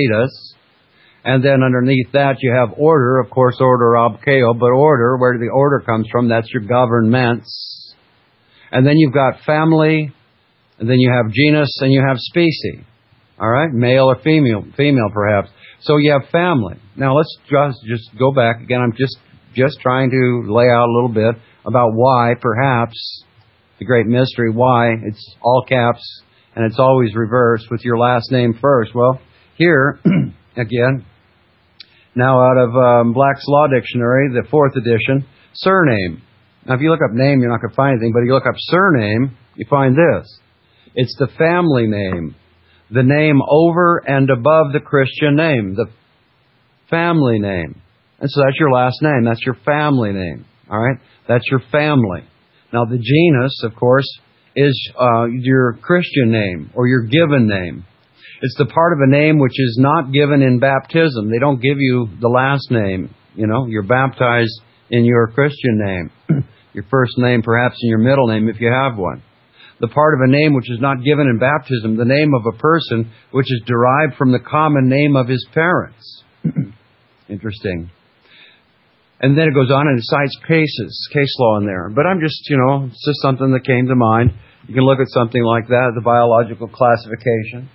And then underneath that, you have order, of course, order obkeo, but order, where the order comes from, that's your governments. And then you've got family, and then you have genus, and you have species, all right, male or female perhaps. So you have family. Now let's just go back again. I'm just trying to lay out a little bit about why, perhaps, the great mystery, why it's all caps and it's always reversed with your last name first. Well, here, again, now out of Black's Law Dictionary, the 4th edition, surname. Now if you look up name, you're not going to find anything, but if you look up surname, you find this. It's the family name. The name over and above the Christian name, the family name. And so that's your last name. That's your family name. All right? That's your family. Now the genus, of course, is your Christian name or your given name. It's the part of a name which is not given in baptism. They don't give you the last name. You're baptized in your Christian name. Your first name, perhaps, in your middle name if you have one. The part of a name which is not given in baptism, the name of a person which is derived from the common name of his parents. Interesting. And then it goes on and it cites case law in there. But I'm just, it's just something that came to mind. You can look at something like that, the biological classification.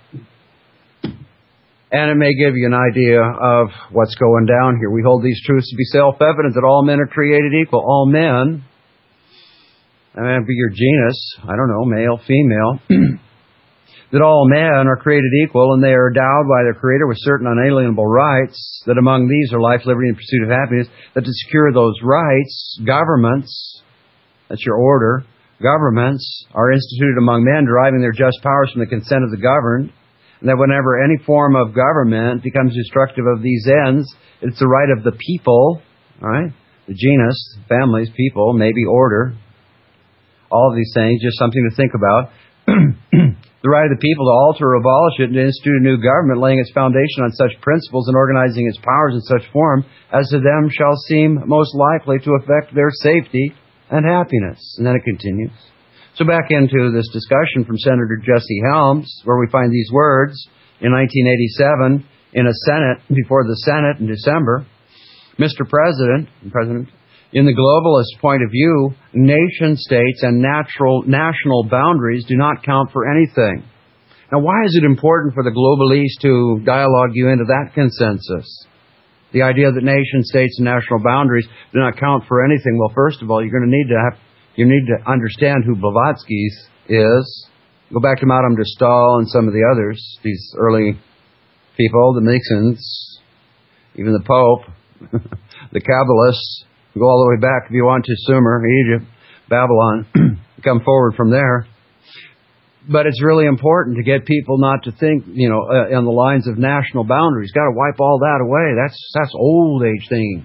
And it may give you an idea of what's going down here. We hold these truths to be self-evident that all men are created equal. All men. And that'd be your genus, I don't know, male, female, that all men are created equal and they are endowed by their Creator with certain unalienable rights, that among these are life, liberty, and pursuit of happiness, that to secure those rights, governments, that's your order, governments are instituted among men, deriving their just powers from the consent of the governed, And that whenever any form of government becomes destructive of these ends, it's the right of the people, all right? The genus, families, people, maybe order. All of these things, just something to think about. The right of the people to alter or abolish it and to institute a new government, laying its foundation on such principles and organizing its powers in such form as to them shall seem most likely to affect their safety and happiness. And then it continues. So back into this discussion from Senator Jesse Helms, where we find these words in 1987 in a Senate, before the Senate in December. Mr. President, in the globalist point of view, nation states and national boundaries do not count for anything. Now, why is it important for the globalists to dialogue you into that consensus? The idea that nation states and national boundaries do not count for anything. Well, first of all, you need to understand who Blavatsky is. Go back to Madame de Stael and some of the others, these early people, the Nixons, even the Pope, the Kabbalists. Go all the way back, if you want, to Sumer, Egypt, Babylon, come forward from there. But it's really important to get people not to think, in the lines of national boundaries. Got to wipe all that away. That's old age thinking.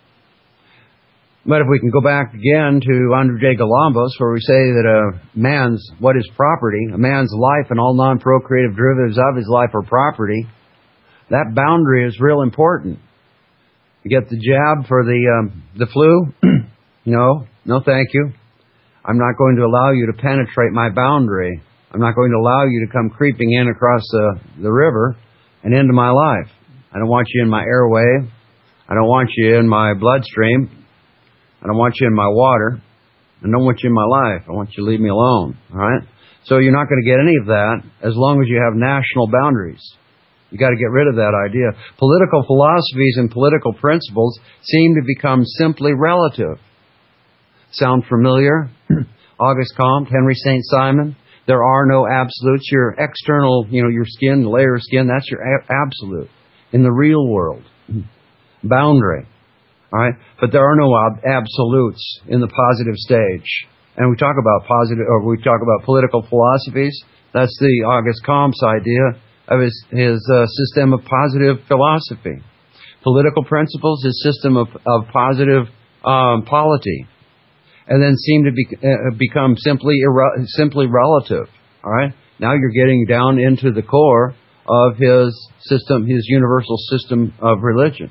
But if we can go back again to Andre J. Galambos, where we say that what is property? A man's life and all non-procreative derivatives of his life are property. That boundary is real important. You get the jab for the flu? No, thank you. I'm not going to allow you to penetrate my boundary. I'm not going to allow you to come creeping in across the river and into my life. I don't want you in my airway. I don't want you in my bloodstream. I don't want you in my water. I don't want you in my life. I want you to leave me alone. All right? So you're not going to get any of that as long as you have national boundaries. You've got to get rid of that idea. Political philosophies and political principles seem to become simply relative. Sound familiar? Auguste Comte, Henry St. Simon. There are no absolutes. Your external, your skin, the layer of skin, that's your absolute in the real world. Boundary. All right? But there are no absolutes in the positive stage. And we talk about political philosophies. That's the Auguste Comte's idea of his system of positive philosophy. Political principles, his system of positive polity. And then seem to become simply relative. All right? Now you're getting down into the core of his system, his universal system of religion.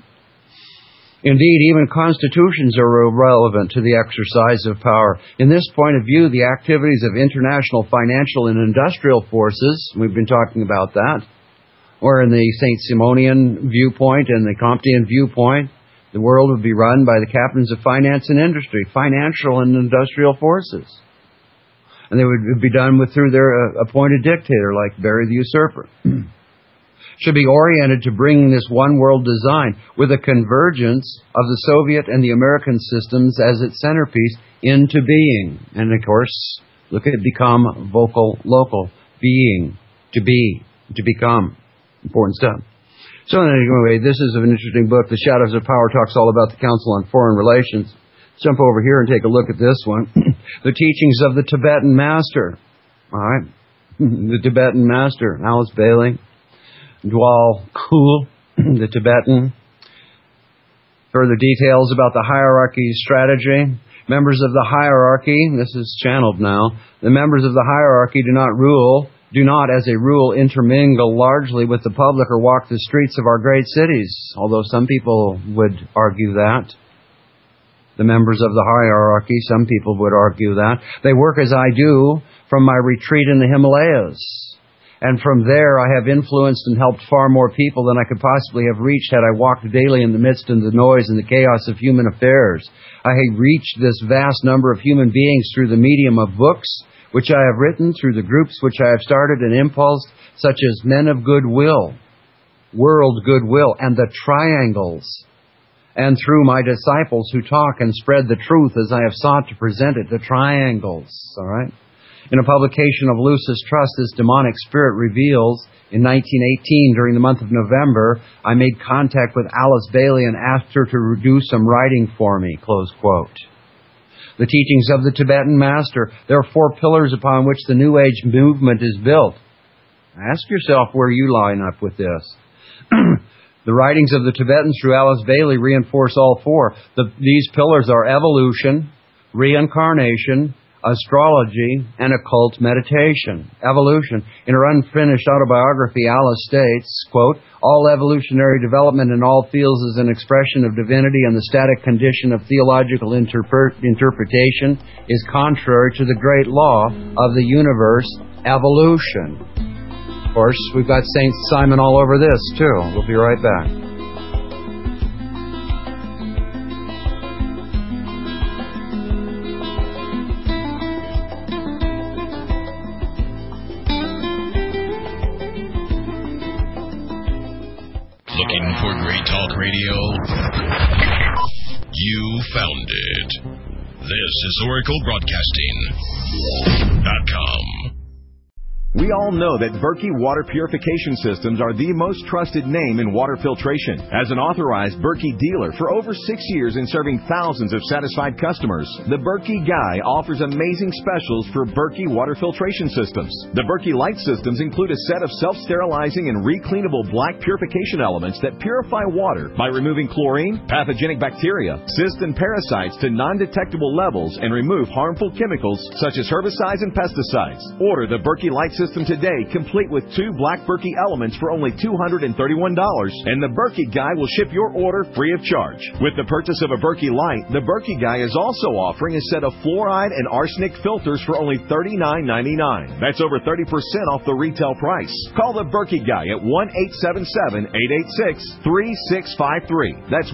Indeed, even constitutions are irrelevant to the exercise of power. In this point of view, the activities of international financial and industrial forces, we've been talking about that, or in the St. Simonian viewpoint and the Comtean viewpoint, the world would be run by the captains of finance and industry, financial and industrial forces. And they would be done through their appointed dictator, like Barry the Usurper. Should be oriented to bringing this one world design with a convergence of the Soviet and the American systems as its centerpiece into being. And of course, look at it, become, vocal, local, being, to be, to become. Important stuff. So anyway, this is an interesting book. The Shadows of Power talks all about the Council on Foreign Relations. Jump over here and take a look at this one. The Teachings of the Tibetan Master. All right. The Tibetan Master, Alice Bailey. Dwal Khul, the Tibetan. Further details about the hierarchy strategy. Members of the hierarchy, this is channeled now, the members of the hierarchy do not as a rule intermingle largely with the public or walk the streets of our great cities, although some people would argue that. The members of the hierarchy, some people would argue that. They work as I do from my retreat in the Himalayas. And from there, I have influenced and helped far more people than I could possibly have reached had I walked daily in the midst of the noise and the chaos of human affairs. I have reached this vast number of human beings through the medium of books, which I have written, through the groups which I have started and impulsed, such as Men of Goodwill, World Goodwill, and the Triangles, and through my disciples who talk and spread the truth as I have sought to present it, the Triangles, all right? In a publication of Lucis Trust, this demonic spirit reveals, in 1918, during the month of November, I made contact with Alice Bailey and asked her to do some writing for me, close quote. The Teachings of the Tibetan Master. There are 4 pillars upon which the New Age movement is built. Ask yourself where you line up with this. The writings of the Tibetans through Alice Bailey reinforce all four. These pillars are evolution, reincarnation, astrology, and occult meditation. Evolution. In her unfinished autobiography, Alice states, quote, all evolutionary development in all fields is an expression of divinity, and the static condition of theological interpretation is contrary to the great law of the universe, evolution. Of course, we've got St. Simon all over this, too. We'll be right back. Looking for great talk radio? You found it. This is OracleBroadcasting.com. We all know that Berkey water purification systems are the most trusted name in water filtration. As an authorized Berkey dealer for over 6 years and serving thousands of satisfied customers, the Berkey Guy offers amazing specials for Berkey water filtration systems. The Berkey Light systems include a set of self-sterilizing and recleanable black purification elements that purify water by removing chlorine, pathogenic bacteria, cysts, and parasites to non-detectable levels and remove harmful chemicals such as herbicides and pesticides. Order the Berkey Light system today, complete with 2 black Berkey elements for only $231, and the Berkey Guy will ship your order free of charge. With the purchase of a Berkey Light, the Berkey Guy is also offering a set of fluoride and arsenic filters for only $39.99. That's over 30% off the retail price. Call the Berkey Guy at 1-877-886-3653. That's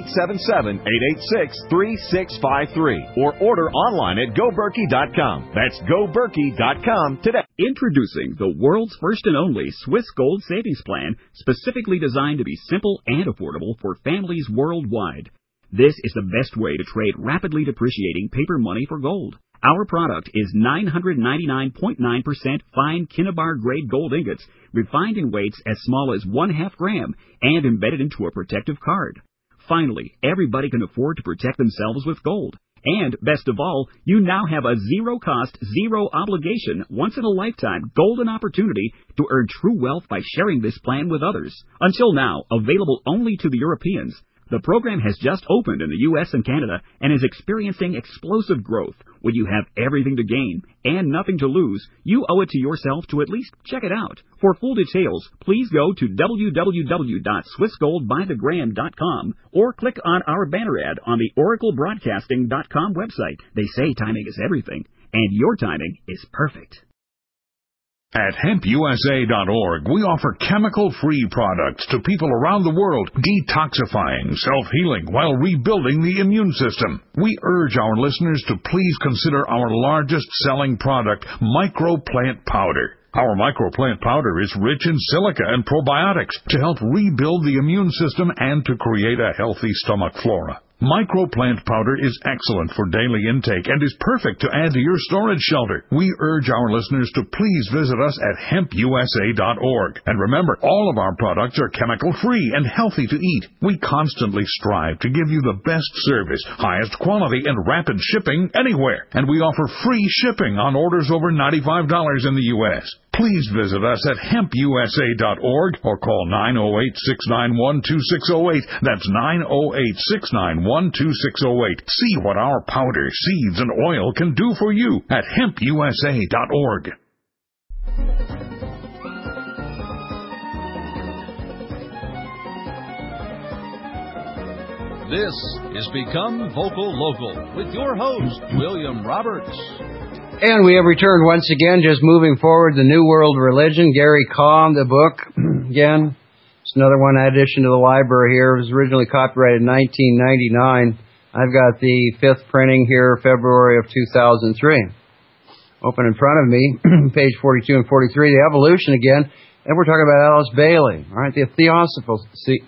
1-877-886-3653. Or order online at GoBerkey.com. That's GoBerkey.com today. Introducing the world's first and only Swiss Gold Savings Plan, specifically designed to be simple and affordable for families worldwide. This is the best way to trade rapidly depreciating paper money for gold. Our product is 999.9% fine Kinnabar grade gold ingots, refined in weights as small as 1/2 gram and embedded into a protective card. Finally, everybody can afford to protect themselves with gold. And, best of all, you now have a zero-cost, zero-obligation, once-in-a-lifetime golden opportunity to earn true wealth by sharing this plan with others. Until now, available only to the Europeans, the program has just opened in the U.S. and Canada and is experiencing explosive growth. When you have everything to gain and nothing to lose, you owe it to yourself to at least check it out. For full details, please go to www.swissgoldbythegram.com or click on our banner ad on the OracleBroadcasting.com website. They say timing is everything, and your timing is perfect. At HempUSA.org, we offer chemical-free products to people around the world, detoxifying, self-healing, while rebuilding the immune system. We urge our listeners to please consider our largest-selling product, MicroPlant Powder. Our MicroPlant Powder is rich in silica and probiotics to help rebuild the immune system and to create a healthy stomach flora. MicroPlant Powder is excellent for daily intake and is perfect to add to your storage shelter. We urge our listeners to please visit us at HempUSA.org. And remember, all of our products are chemical-free and healthy to eat. We constantly strive to give you the best service, highest quality, and rapid shipping anywhere. And we offer free shipping on orders over $95 in the U.S. Please visit us at HempUSA.org or call 908-691-2608. That's 908-691-2608. See what our powder, seeds, and oil can do for you at HempUSA.org. This is Become Vocal Local with your host, William Roberts. And we have returned once again, just moving forward, The New World Religion, Gary Kahn, the book. Again, it's another one addition to the library here. It was originally copyrighted in 1999. I've got the 5th printing here, February of 2003. Open in front of me, page 42 and 43, the evolution again. And we're talking about Alice Bailey, all right, the Theosophy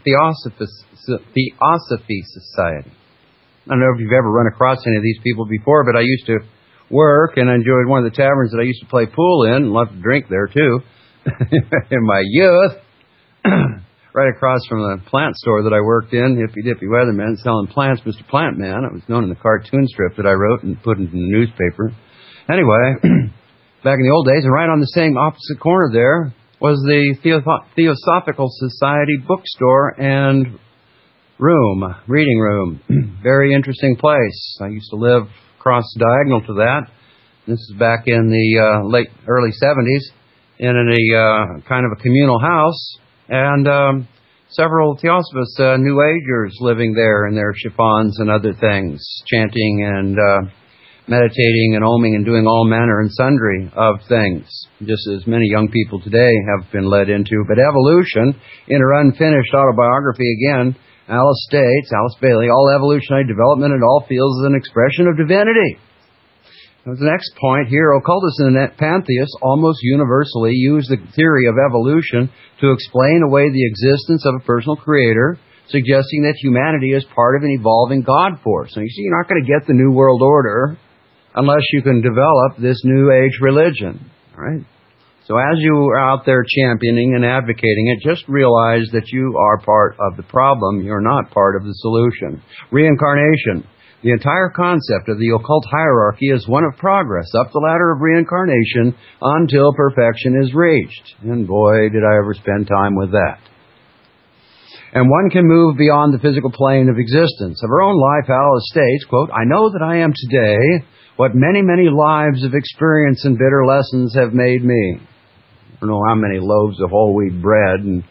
Society. I don't know if you've ever run across any of these people before, but I used to work, and I enjoyed one of the taverns that I used to play pool in, and loved to drink there too, in my youth, right across from the plant store that I worked in, Hippy Dippy Weatherman, selling plants, Mr. Plant Man. It was known in the cartoon strip that I wrote and put into the newspaper. Anyway, back in the old days, and right on the same opposite corner there, was the Theosophical Society bookstore and reading room. Very interesting place. I used to live across diagonal to that. This is back in the early 70s in a kind of a communal house, and several Theosophists, New Agers living there in their chiffons and other things, chanting and meditating and oming and doing all manner and sundry of things, just as many young people today have been led into. But evolution, in her unfinished autobiography again, Alice states, Alice Bailey, all evolutionary development in all fields is an expression of divinity. The next point here, occultists and pantheists almost universally use the theory of evolution to explain away the existence of a personal creator, suggesting that humanity is part of an evolving God force. And you see, you're not going to get the New World Order unless you can develop this New Age religion. All right? So as you are out there championing and advocating it, just realize that you are part of the problem. You're not part of the solution. Reincarnation. The entire concept of the occult hierarchy is one of progress up the ladder of reincarnation until perfection is reached. And boy, did I ever spend time with that. And one can move beyond the physical plane of existence. Of her own life, Alice states, quote, I know that I am today what many, many lives of experience and bitter lessons have made me. I don't know how many loaves of whole wheat bread and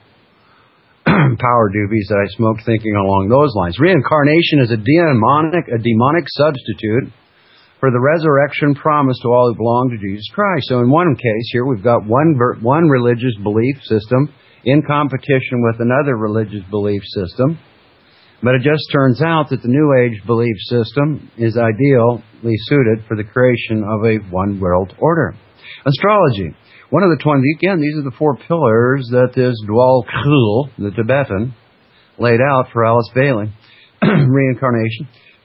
power doobies that I smoked thinking along those lines. Reincarnation is a demonic substitute for the resurrection promised to all who belong to Jesus Christ. So in one case here, we've got one religious belief system in competition with another religious belief system. But it just turns out that the New Age belief system is ideally suited for the creation of a one world order. Astrology. One of the 20, again, these are the four pillars that this Dwal Khul, the Tibetan, laid out for Alice Bailey. Reincarnation,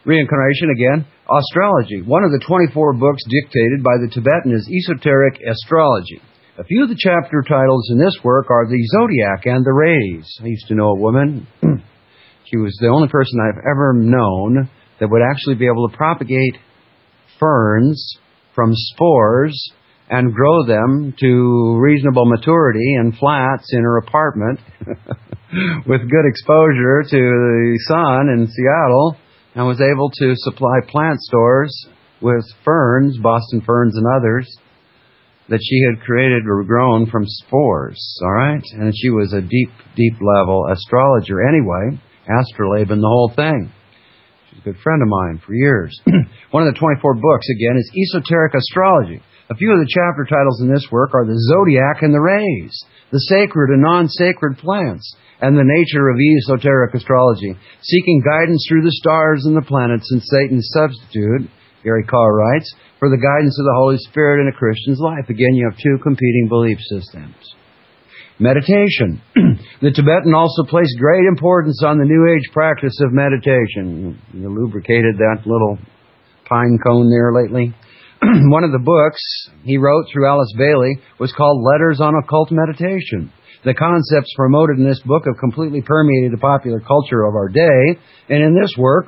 again, astrology. One of the 24 books dictated by the Tibetan is Esoteric Astrology. A few of the chapter titles in this work are The Zodiac and the Rays. I used to know a woman. She was the only person I've ever known that would actually be able to propagate ferns from spores and grow them to reasonable maturity in flats in her apartment with good exposure to the sun in Seattle, and was able to supply plant stores with ferns, Boston ferns and others, that she had created or grown from spores, all right? And she was a deep level astrologer anyway, astrolabe and the whole thing. She's a good friend of mine for years. One of the 24 books, again, is Esoteric Astrology. A few of the chapter titles in this work are The Zodiac and the Rays, the sacred and non-sacred plants, and the nature of esoteric astrology, seeking guidance through the stars and the planets and Satan's substitute, Gary Carr writes, for the guidance of the Holy Spirit in a Christian's life. Again, you have two competing belief systems. Meditation. The Tibetan also placed great importance on the New Age practice of meditation. You lubricated that little pine cone there lately. One of the books he wrote through Alice Bailey was called Letters on Occult Meditation. The concepts promoted in this book have completely permeated the popular culture of our day. And in this work,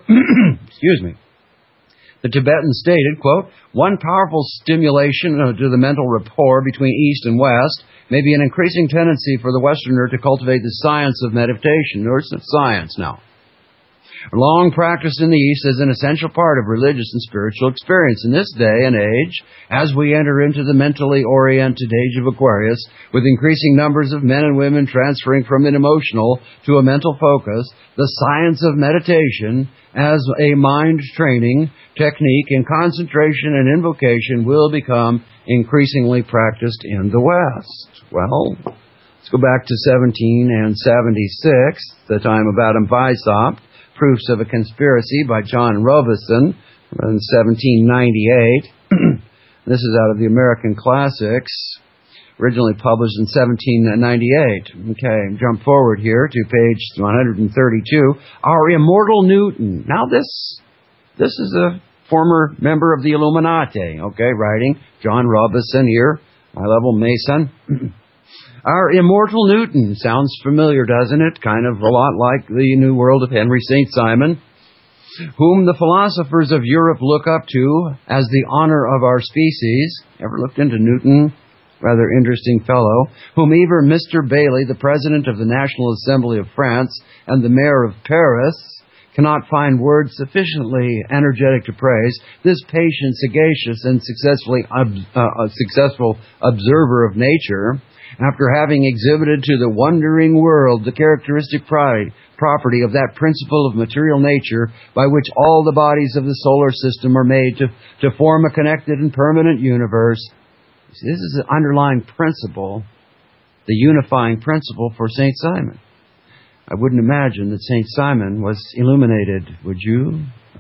the Tibetan stated, quote, one powerful stimulation to the mental rapport between East and West may be an increasing tendency for the Westerner to cultivate the science of meditation. Notice it's science now. Long practice in the East is an essential part of religious and spiritual experience. In this day and age, as we enter into the mentally oriented age of Aquarius, with increasing numbers of men and women transferring from an emotional to a mental focus, the science of meditation as a mind training technique in concentration and invocation will become increasingly practiced in the West. Well, let's go back to 1776, the time of Adam Weishaupt. Proofs of a Conspiracy by John Robeson in 1798. This is out of the American Classics, originally published in 1798. Okay, jump forward here to page 132. Our Immortal Newton. Now this is a former member of the Illuminati, okay, writing. John Robeson here, high-level Mason. Our Immortal Newton. Sounds familiar, doesn't it? Kind of a lot like the New World of Henry St. Simon, whom the philosophers of Europe look up to as the honor of our species. Ever looked into Newton? rather interesting fellow, whom even Mr. Bailey, the President of the National Assembly of France and the Mayor of Paris, cannot find words sufficiently energetic to praise, this patient, sagacious, and successful observer of nature, after having exhibited to the wondering world the characteristic property of that principle of material nature by which all the bodies of the solar system are made to form a connected and permanent universe. See, this is the underlying principle, the unifying principle for St. Simon. I wouldn't imagine that St. Simon was illuminated, would you?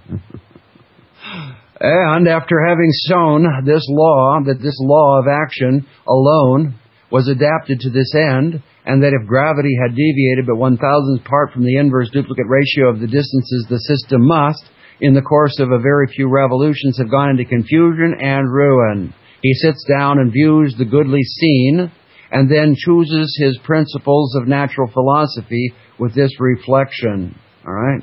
And after having shown this law, that this law of action alone was adapted to this end, and that if gravity had deviated but 1,000th part from the inverse duplicate ratio of the distances, the system must, in the course of a very few revolutions, have gone into confusion and ruin. He sits down and views the goodly scene, and then chooses his principles of natural philosophy with this reflection. All right?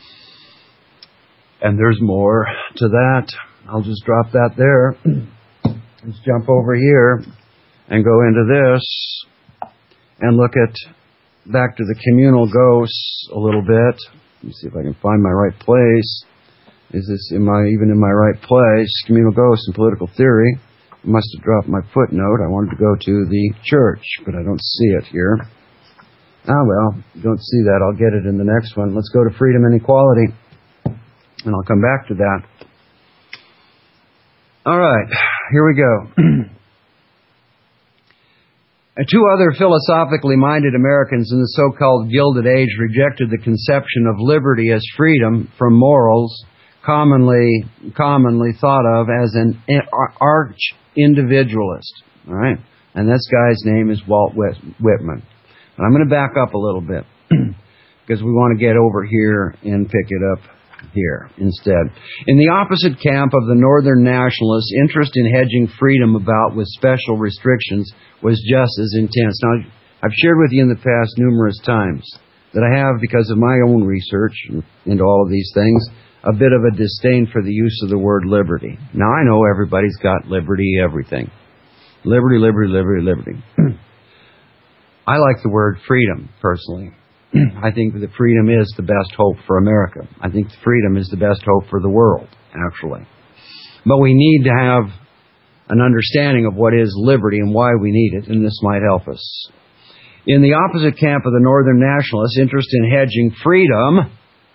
And there's more to that. I'll just drop that there. Let's jump over here and go into this and look at back to the communal ghosts a little bit. Let me see if I can find my right place. Am I even in my right place? Communal ghosts and political theory. I must have dropped my footnote. I wanted to go to the church, but I don't see it here. Ah, well, don't see that. I'll get it in the next one. Let's go to freedom and equality, and I'll come back to that. All right, here we go. Two other philosophically minded Americans in the so-called Gilded Age rejected the conception of liberty as freedom from morals, commonly thought of as an arch-individualist. All right? And this guy's name is Walt Whitman. And I'm going to back up a little bit because we want to get over here and pick it up here instead. In the opposite camp of the Northern Nationalists, interest in hedging freedom about with special restrictions was just as intense. Now, I've shared with you in the past numerous times that I have, because of my own research into all of these things, a bit of a disdain for the use of the word liberty. Now, I know everybody's got liberty, everything. Liberty, liberty, liberty, liberty. I like the word freedom, personally. I think that freedom is the best hope for America. I think freedom is the best hope for the world, actually. But we need to have an understanding of what is liberty and why we need it, and this might help us. In the opposite camp of the Northern Nationalists, interest in hedging freedom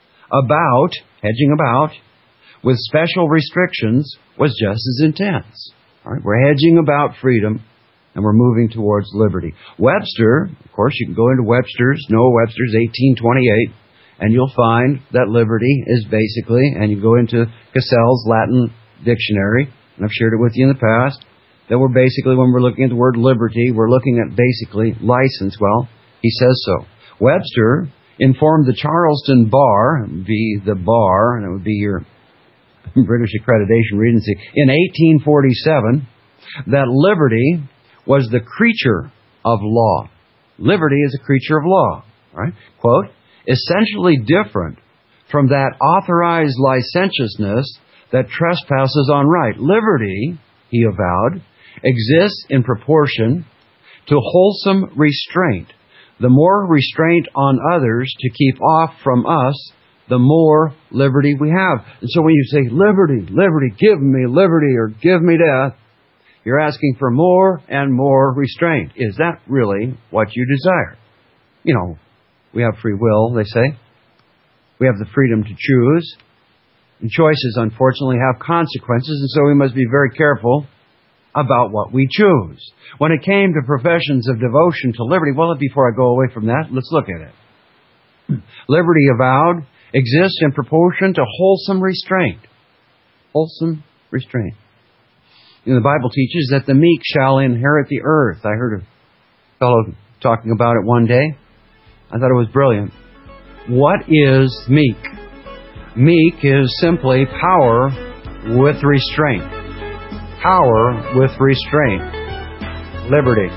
about, with special restrictions was just as intense. All right, we're hedging about freedom, and we're moving towards liberty. Webster, of course, you can go into Noah Webster's 1828, and you'll find that liberty is basically, and you go into Cassell's Latin Dictionary, and I've shared it with you in the past, that we're basically, when we're looking at the word liberty, we're looking at basically license. Well, he says so. Webster informed the Charleston Bar, be the bar, and it would be your British Accreditation Regency, in 1847, that liberty was the creature of law. Liberty is a creature of law. Right? Quote, essentially different from that authorized licentiousness that trespasses on right. Liberty, he avowed, exists in proportion to wholesome restraint. The more restraint on others to keep off from us, the more liberty we have. And so when you say, liberty, liberty, give me liberty or give me death, you're asking for more and more restraint. Is that really what you desire? You know, we have free will, they say. We have the freedom to choose. And choices, unfortunately, have consequences, and so we must be very careful about what we choose. When it came to professions of devotion to liberty, well, before I go away from that, let's look at it. Liberty avowed exists in proportion to wholesome restraint. Wholesome restraint. You know, the Bible teaches that the meek shall inherit the earth. I heard a fellow talking about it one day. I thought it was brilliant. What is meek? Meek is simply power with restraint. Power with restraint. Liberty.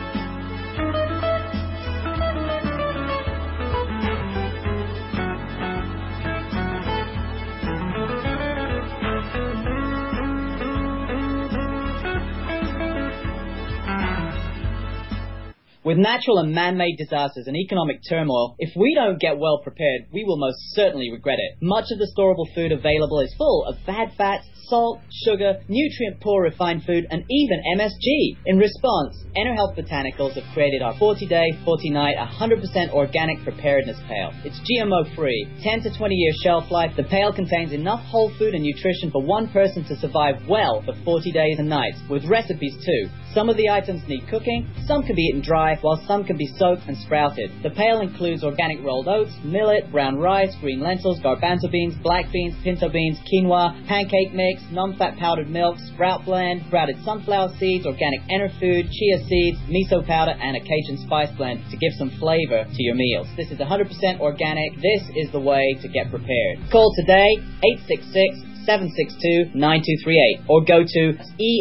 With natural and man-made disasters and economic turmoil, if we don't get well prepared, we will most certainly regret it. Much of the storable food available is full of bad fats, salt, sugar, nutrient-poor refined food, and even MSG. In response, EnerHealth Botanicals have created our 40-day, 40-night, 100% organic preparedness pail. It's GMO-free, 10 to 20-year shelf life. The pail contains enough whole food and nutrition for one person to survive well for 40 days and nights, with recipes too. Some of the items need cooking, some can be eaten dry, while some can be soaked and sprouted. The pail includes organic rolled oats, millet, brown rice, green lentils, garbanzo beans, black beans, pinto beans, quinoa, pancake mix, non-fat powdered milk, sprout blend, sprouted sunflower seeds, organic Enerfood, chia seeds, miso powder, and a Cajun spice blend to give some flavor to your meals. This is 100% organic. This is the way to get prepared. Call today, 866-762-9238, or go to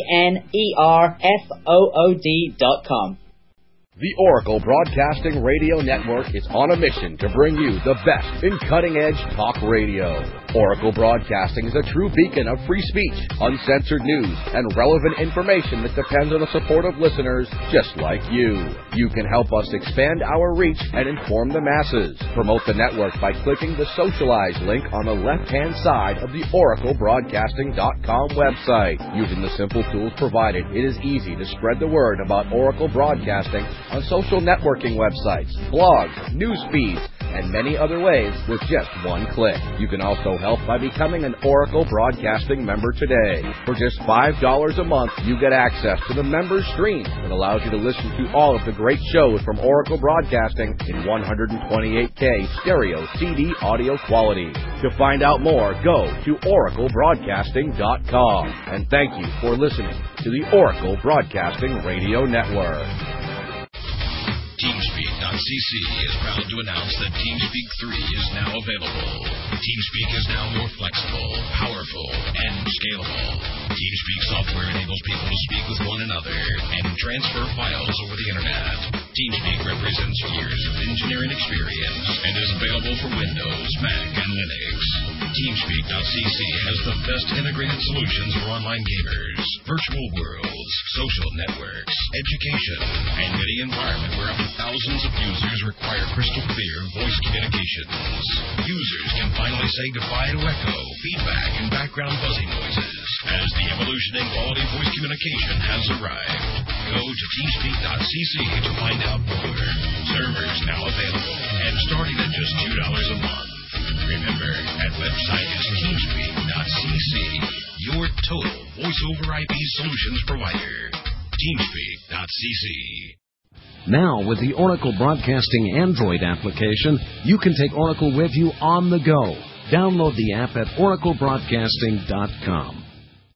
enerfood.com. The Oracle Broadcasting Radio Network is on a mission to bring you the best in cutting-edge talk radio. Oracle Broadcasting is a true beacon of free speech, uncensored news, and relevant information that depends on the support of listeners just like you. You can help us expand our reach and inform the masses. Promote the network by clicking the Socialize link on the left-hand side of the OracleBroadcasting.com website. Using the simple tools provided, it is easy to spread the word about Oracle Broadcasting on social networking websites, blogs, news feeds, and many other ways with just one click. You can also help by becoming an Oracle Broadcasting member today. For just $5 a month, you get access to the member stream that allows you to listen to all of the great shows from Oracle Broadcasting in 128K stereo CD audio quality. To find out more, go to OracleBroadcasting.com. And thank you for listening to the Oracle Broadcasting Radio Network. TeamSpeak.cc is proud to announce that TeamSpeak 3 is now available. TeamSpeak is now more flexible, powerful, and scalable. TeamSpeak software enables people to speak with one another and transfer files over the internet. TeamSpeak represents years of engineering experience and is available for Windows, Mac, and Linux. TeamSpeak.cc has the best integrated solutions for online gamers, virtual worlds, social networks, education, and any environment where up to thousands of users require crystal clear voice communications. Users can finally say goodbye to echo, feedback, and background buzzing noises as the evolution in quality voice communication has arrived. Go to teamspeak.cc to find out more. Servers now available and starting at just $2 a month. Remember, that website is teamspeak.cc, your total voice-over IP solutions provider. Teamspeak.cc. Now, with the Oracle Broadcasting Android application, you can take Oracle with you on the go. Download the app at oraclebroadcasting.com.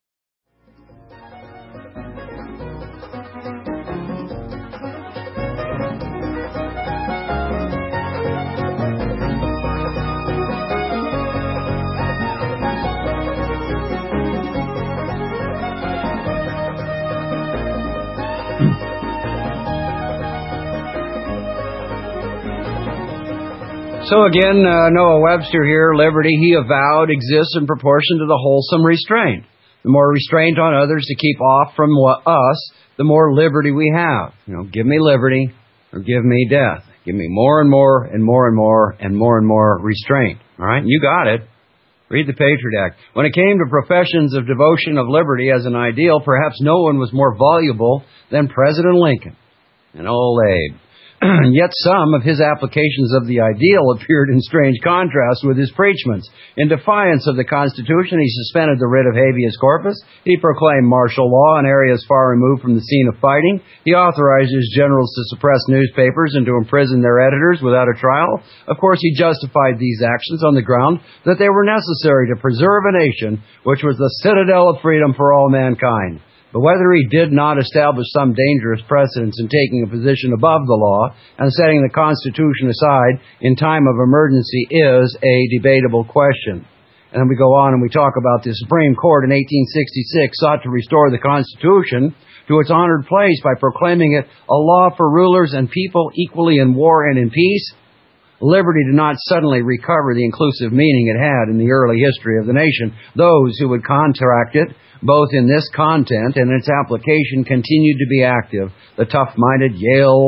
So again, Noah Webster here, liberty, he avowed, exists in proportion to the wholesome restraint. The more restraint on others to keep off from us, the more liberty we have. Give me liberty or give me death. Give me more and more and more and more and more and more restraint. All right? You got it. Read the Patriot Act. When it came to professions of devotion of liberty as an ideal, perhaps no one was more voluble than President Lincoln and old Abe. Yet some of his applications of the ideal appeared in strange contrast with his preachments. In defiance of the Constitution, he suspended the writ of habeas corpus. He proclaimed martial law in areas far removed from the scene of fighting. He authorized his generals to suppress newspapers and to imprison their editors without a trial. Of course, he justified these actions on the ground that they were necessary to preserve a nation which was the citadel of freedom for all mankind. But whether he did not establish some dangerous precedents in taking a position above the law and setting the Constitution aside in time of emergency is a debatable question. And then we go on and we talk about the Supreme Court in 1866 sought to restore the Constitution to its honored place by proclaiming it a law for rulers and people equally in war and in peace. Liberty did not suddenly recover the inclusive meaning it had in the early history of the nation. Those who would contract it, both in this content and its application, continued to be active. The tough-minded Yale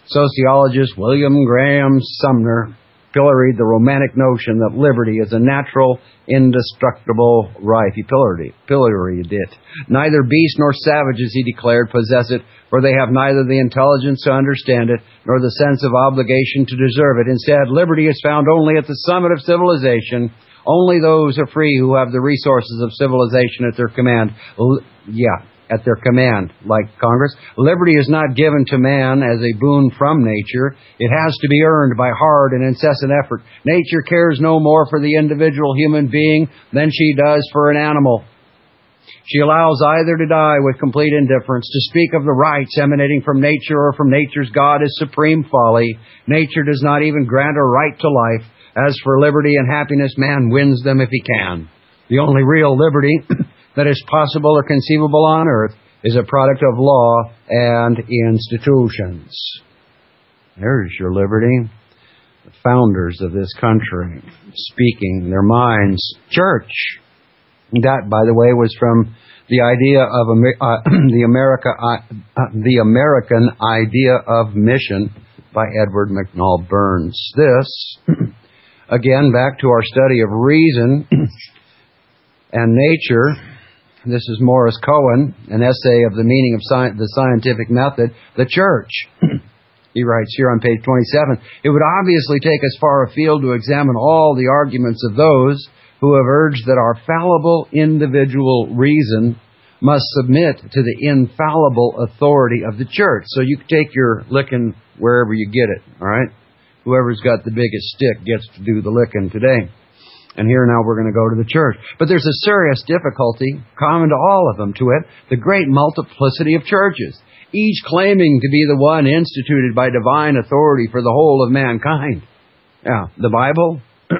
Sociologist William Graham Sumner pilloried the romantic notion that liberty is a natural, indestructible right. He pilloried it. Neither beast nor savages, he declared, possess it, for they have neither the intelligence to understand it, nor the sense of obligation to deserve it. Instead, liberty is found only at the summit of civilization. Only those are free who have the resources of civilization at their command. At their command, like Congress. Liberty is not given to man as a boon from nature. It has to be earned by hard and incessant effort. Nature cares no more for the individual human being than she does for an animal. She allows either to die with complete indifference. To speak of the rights emanating from nature or from nature's God is supreme folly. Nature does not even grant a right to life. As for liberty and happiness, man wins them if he can. The only real liberty that is possible or conceivable on earth is a product of law and institutions. There's your liberty. The founders of this country speaking their minds. Church. That, by the way, was from the idea of the American idea of mission by Edward McNall Burns. This, again, back to our study of reason and nature. This is Morris Cohen, an essay of the meaning of the scientific method, the church. He writes here on page 27, it would obviously take us far afield to examine all the arguments of those who have urged that our fallible individual reason must submit to the infallible authority of the church. So you can take your licking wherever you get it, all right? Whoever's got the biggest stick gets to do the licking today. And here now we're going to go to the church. But there's a serious difficulty common to all of them, to it, the great multiplicity of churches, each claiming to be the one instituted by divine authority for the whole of mankind. Yeah, the Bible,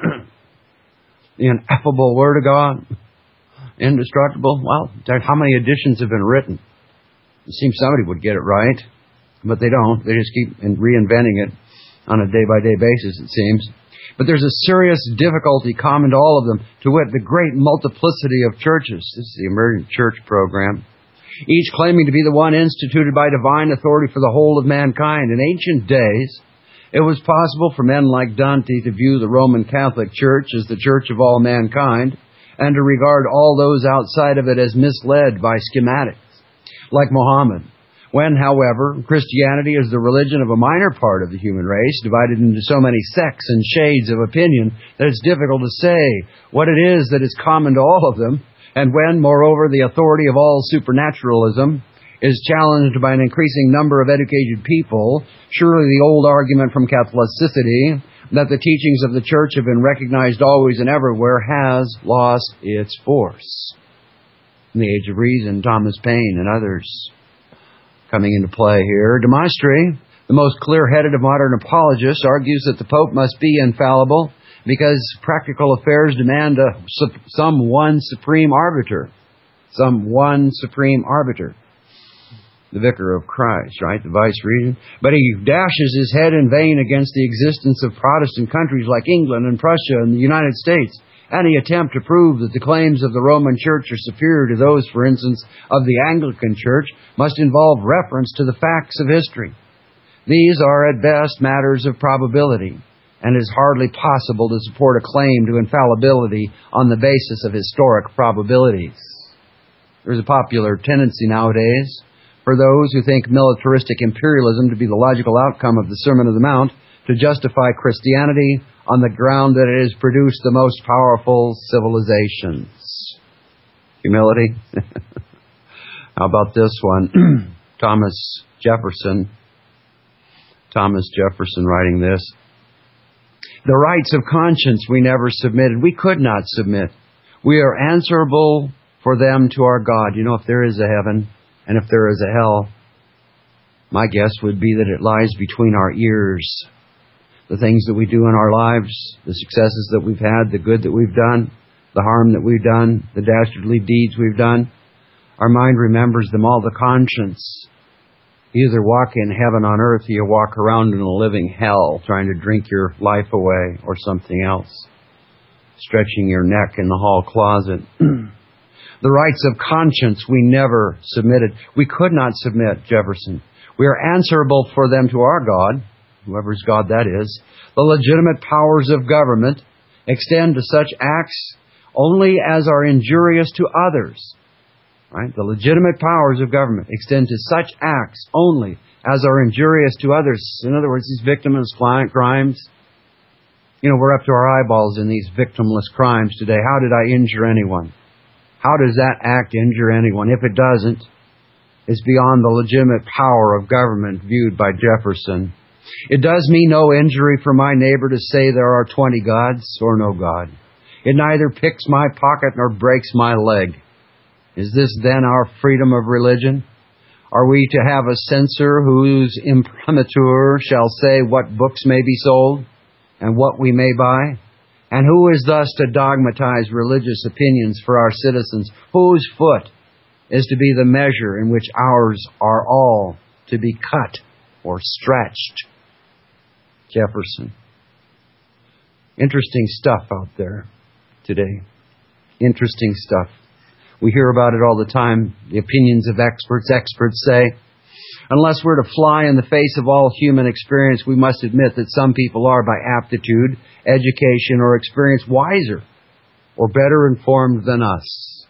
the ineffable Word of God, indestructible. Well, how many editions have been written? It seems somebody would get it right, but they don't. They just keep reinventing it on a day-by-day basis, it seems. But there's a serious difficulty common to all of them, to wit, the great multiplicity of churches. This is the Emergent Church Program. Each claiming to be the one instituted by divine authority for the whole of mankind. In ancient days, it was possible for men like Dante to view the Roman Catholic Church as the church of all mankind, and to regard all those outside of it as misled by schematics, like Muhammad. When, however, Christianity is the religion of a minor part of the human race, divided into so many sects and shades of opinion that it's difficult to say what it is that is common to all of them, and when, moreover, the authority of all supernaturalism is challenged by an increasing number of educated people, surely the old argument from Catholicity that the teachings of the Church have been recognized always and everywhere has lost its force. In the Age of Reason, Thomas Paine and others coming into play here. De Maistre, the most clear-headed of modern apologists, argues that the Pope must be infallible because practical affairs demand some one supreme arbiter. Some one supreme arbiter. The Vicar of Christ, right? The vice-regent. But he dashes his head in vain against the existence of Protestant countries like England and Prussia and the United States. Any attempt to prove that the claims of the Roman Church are superior to those, for instance, of the Anglican Church must involve reference to the facts of history. These are at best matters of probability, and it is hardly possible to support a claim to infallibility on the basis of historic probabilities. There's a popular tendency nowadays for those who think militaristic imperialism to be the logical outcome of the Sermon on the Mount to justify Christianity on the ground that it has produced the most powerful civilizations. Humility. How about this one? Thomas Jefferson writing this. The rights of conscience we never submitted. We could not submit. We are answerable for them to our God. You know, if there is a heaven and if there is a hell, my guess would be that it lies between our ears. The things that we do in our lives, the successes that we've had, the good that we've done, the harm that we've done, the dastardly deeds we've done, our mind remembers them all. The conscience. You either walk in heaven on earth or you walk around in a living hell trying to drink your life away or something else, stretching your neck in the hall closet. The rights of conscience we never submitted. We could not submit, Jefferson. We are answerable for them to our God, whoever's God that is. The legitimate powers of government extend to such acts only as are injurious to others. Right? The legitimate powers of government extend to such acts only as are injurious to others. In other words, these victimless crimes, we're up to our eyeballs in these victimless crimes today. How did I injure anyone? How does that act injure anyone? If it doesn't, it's beyond the legitimate power of government viewed by Jefferson. It does me no injury for my neighbor to say there are 20 gods or no God. It neither picks my pocket nor breaks my leg. Is this then our freedom of religion? Are we to have a censor whose imprimatur shall say what books may be sold and what we may buy? And who is thus to dogmatize religious opinions for our citizens? Whose foot is to be the measure in which ours are all to be cut or stretched? Jefferson. Interesting stuff out there today. Interesting stuff. We hear about it all the time. The opinions of experts. Experts say, unless we're to fly in the face of all human experience, we must admit that some people are, by aptitude, education, or experience, wiser or better informed than us.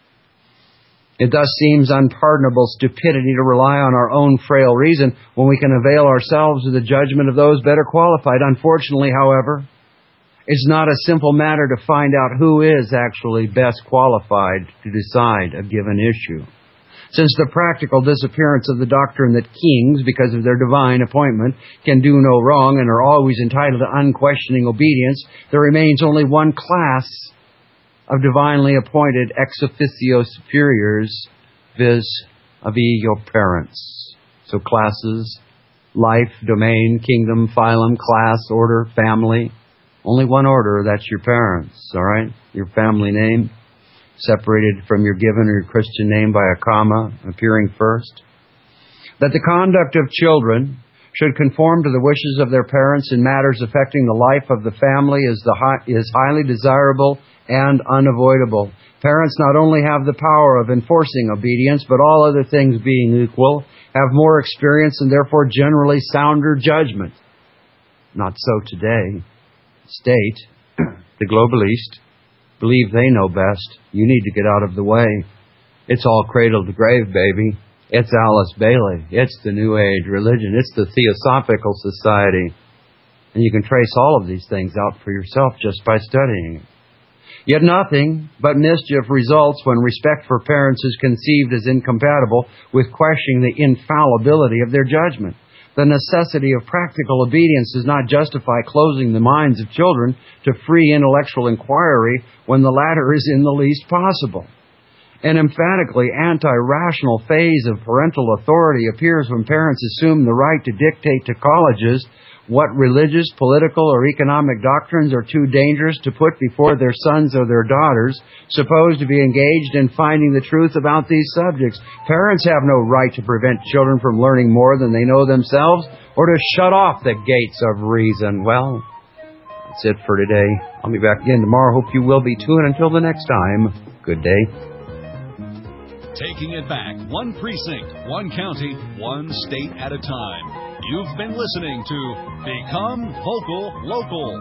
It thus seems unpardonable stupidity to rely on our own frail reason when we can avail ourselves of the judgment of those better qualified. Unfortunately, however, it's not a simple matter to find out who is actually best qualified to decide a given issue. Since the practical disappearance of the doctrine that kings, because of their divine appointment, can do no wrong and are always entitled to unquestioning obedience, there remains only one class of divinely appointed ex officio superiors, vis-a-vis your parents. So classes, life, domain, kingdom, phylum, class, order, family. Only one order, that's your parents, all right? Your family name, separated from your given or your Christian name by a comma, appearing first. That the conduct of children should conform to the wishes of their parents in matters affecting the life of the family is highly desirable and unavoidable. Parents not only have the power of enforcing obedience, but all other things being equal, have more experience and therefore generally sounder judgment. Not so today. State, the Global East, believe they know best. You need to get out of the way. It's all cradle to grave, baby. It's Alice Bailey. It's the New Age religion. It's the Theosophical Society. And you can trace all of these things out for yourself just by studying it. Yet nothing but mischief results when respect for parents is conceived as incompatible with questioning the infallibility of their judgment. The necessity of practical obedience does not justify closing the minds of children to free intellectual inquiry when the latter is in the least possible. An emphatically anti-rational phase of parental authority appears when parents assume the right to dictate to colleges what religious, political, or economic doctrines are too dangerous to put before their sons or their daughters, supposed to be engaged in finding the truth about these subjects. Parents have no right to prevent children from learning more than they know themselves, or to shut off the gates of reason. Well, that's it for today. I'll be back again tomorrow. Hope you will be too, and until the next time, good day. Taking it back, one precinct, one county, one state at a time. You've been listening to Become Vocal Local.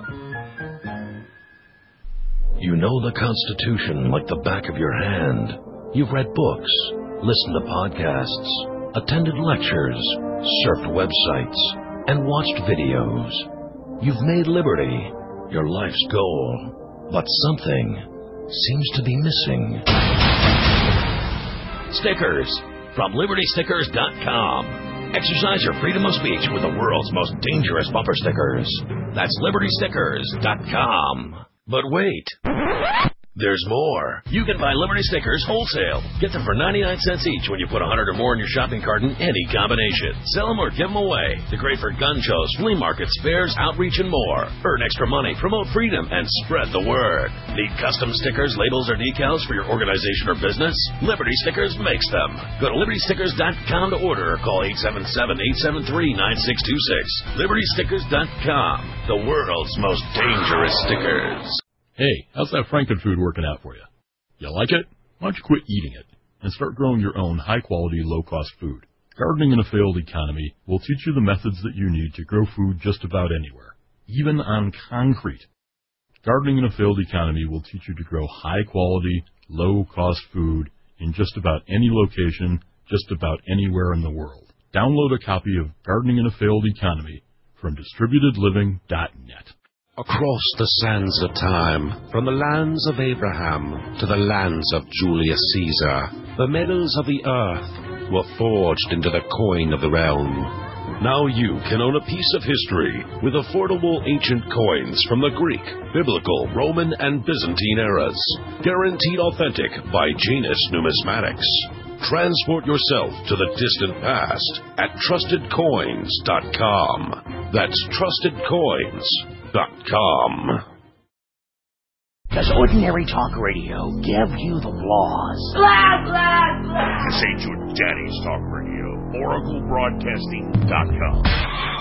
You know the Constitution like the back of your hand. You've read books, listened to podcasts, attended lectures, surfed websites, and watched videos. You've made liberty your life's goal, but something seems to be missing. Stickers from LibertyStickers.com. Exercise your freedom of speech with the world's most dangerous bumper stickers. That's LibertyStickers.com. But wait. There's more. You can buy Liberty Stickers wholesale. Get them for 99 cents each when you put 100 or more in your shopping cart in any combination. Sell them or give them away. They're great for gun shows, flea markets, fairs, outreach, and more. Earn extra money, promote freedom, and spread the word. Need custom stickers, labels, or decals for your organization or business? Liberty Stickers makes them. Go to LibertyStickers.com to order or call 877-873-9626. LibertyStickers.com. The world's most dangerous stickers. Hey, how's that Frankenfood working out for you? You like it? Why don't you quit eating it and start growing your own high-quality, low-cost food? Gardening in a Failed Economy will teach you the methods that you need to grow food just about anywhere, even on concrete. Gardening in a Failed Economy will teach you to grow high-quality, low-cost food in just about any location, just about anywhere in the world. Download a copy of Gardening in a Failed Economy from DistributedLiving.net. Across the sands of time, from the lands of Abraham to the lands of Julius Caesar, the metals of the earth were forged into the coin of the realm. Now you can own a piece of history with affordable ancient coins from the Greek, Biblical, Roman, and Byzantine eras. Guaranteed authentic by Janus Numismatics. Transport yourself to the distant past at TrustedCoins.com. That's TrustedCoins.com. Does ordinary talk radio give you the laws? Blah, blah, blah. This ain't your daddy's talk radio. OracleBroadcasting.com.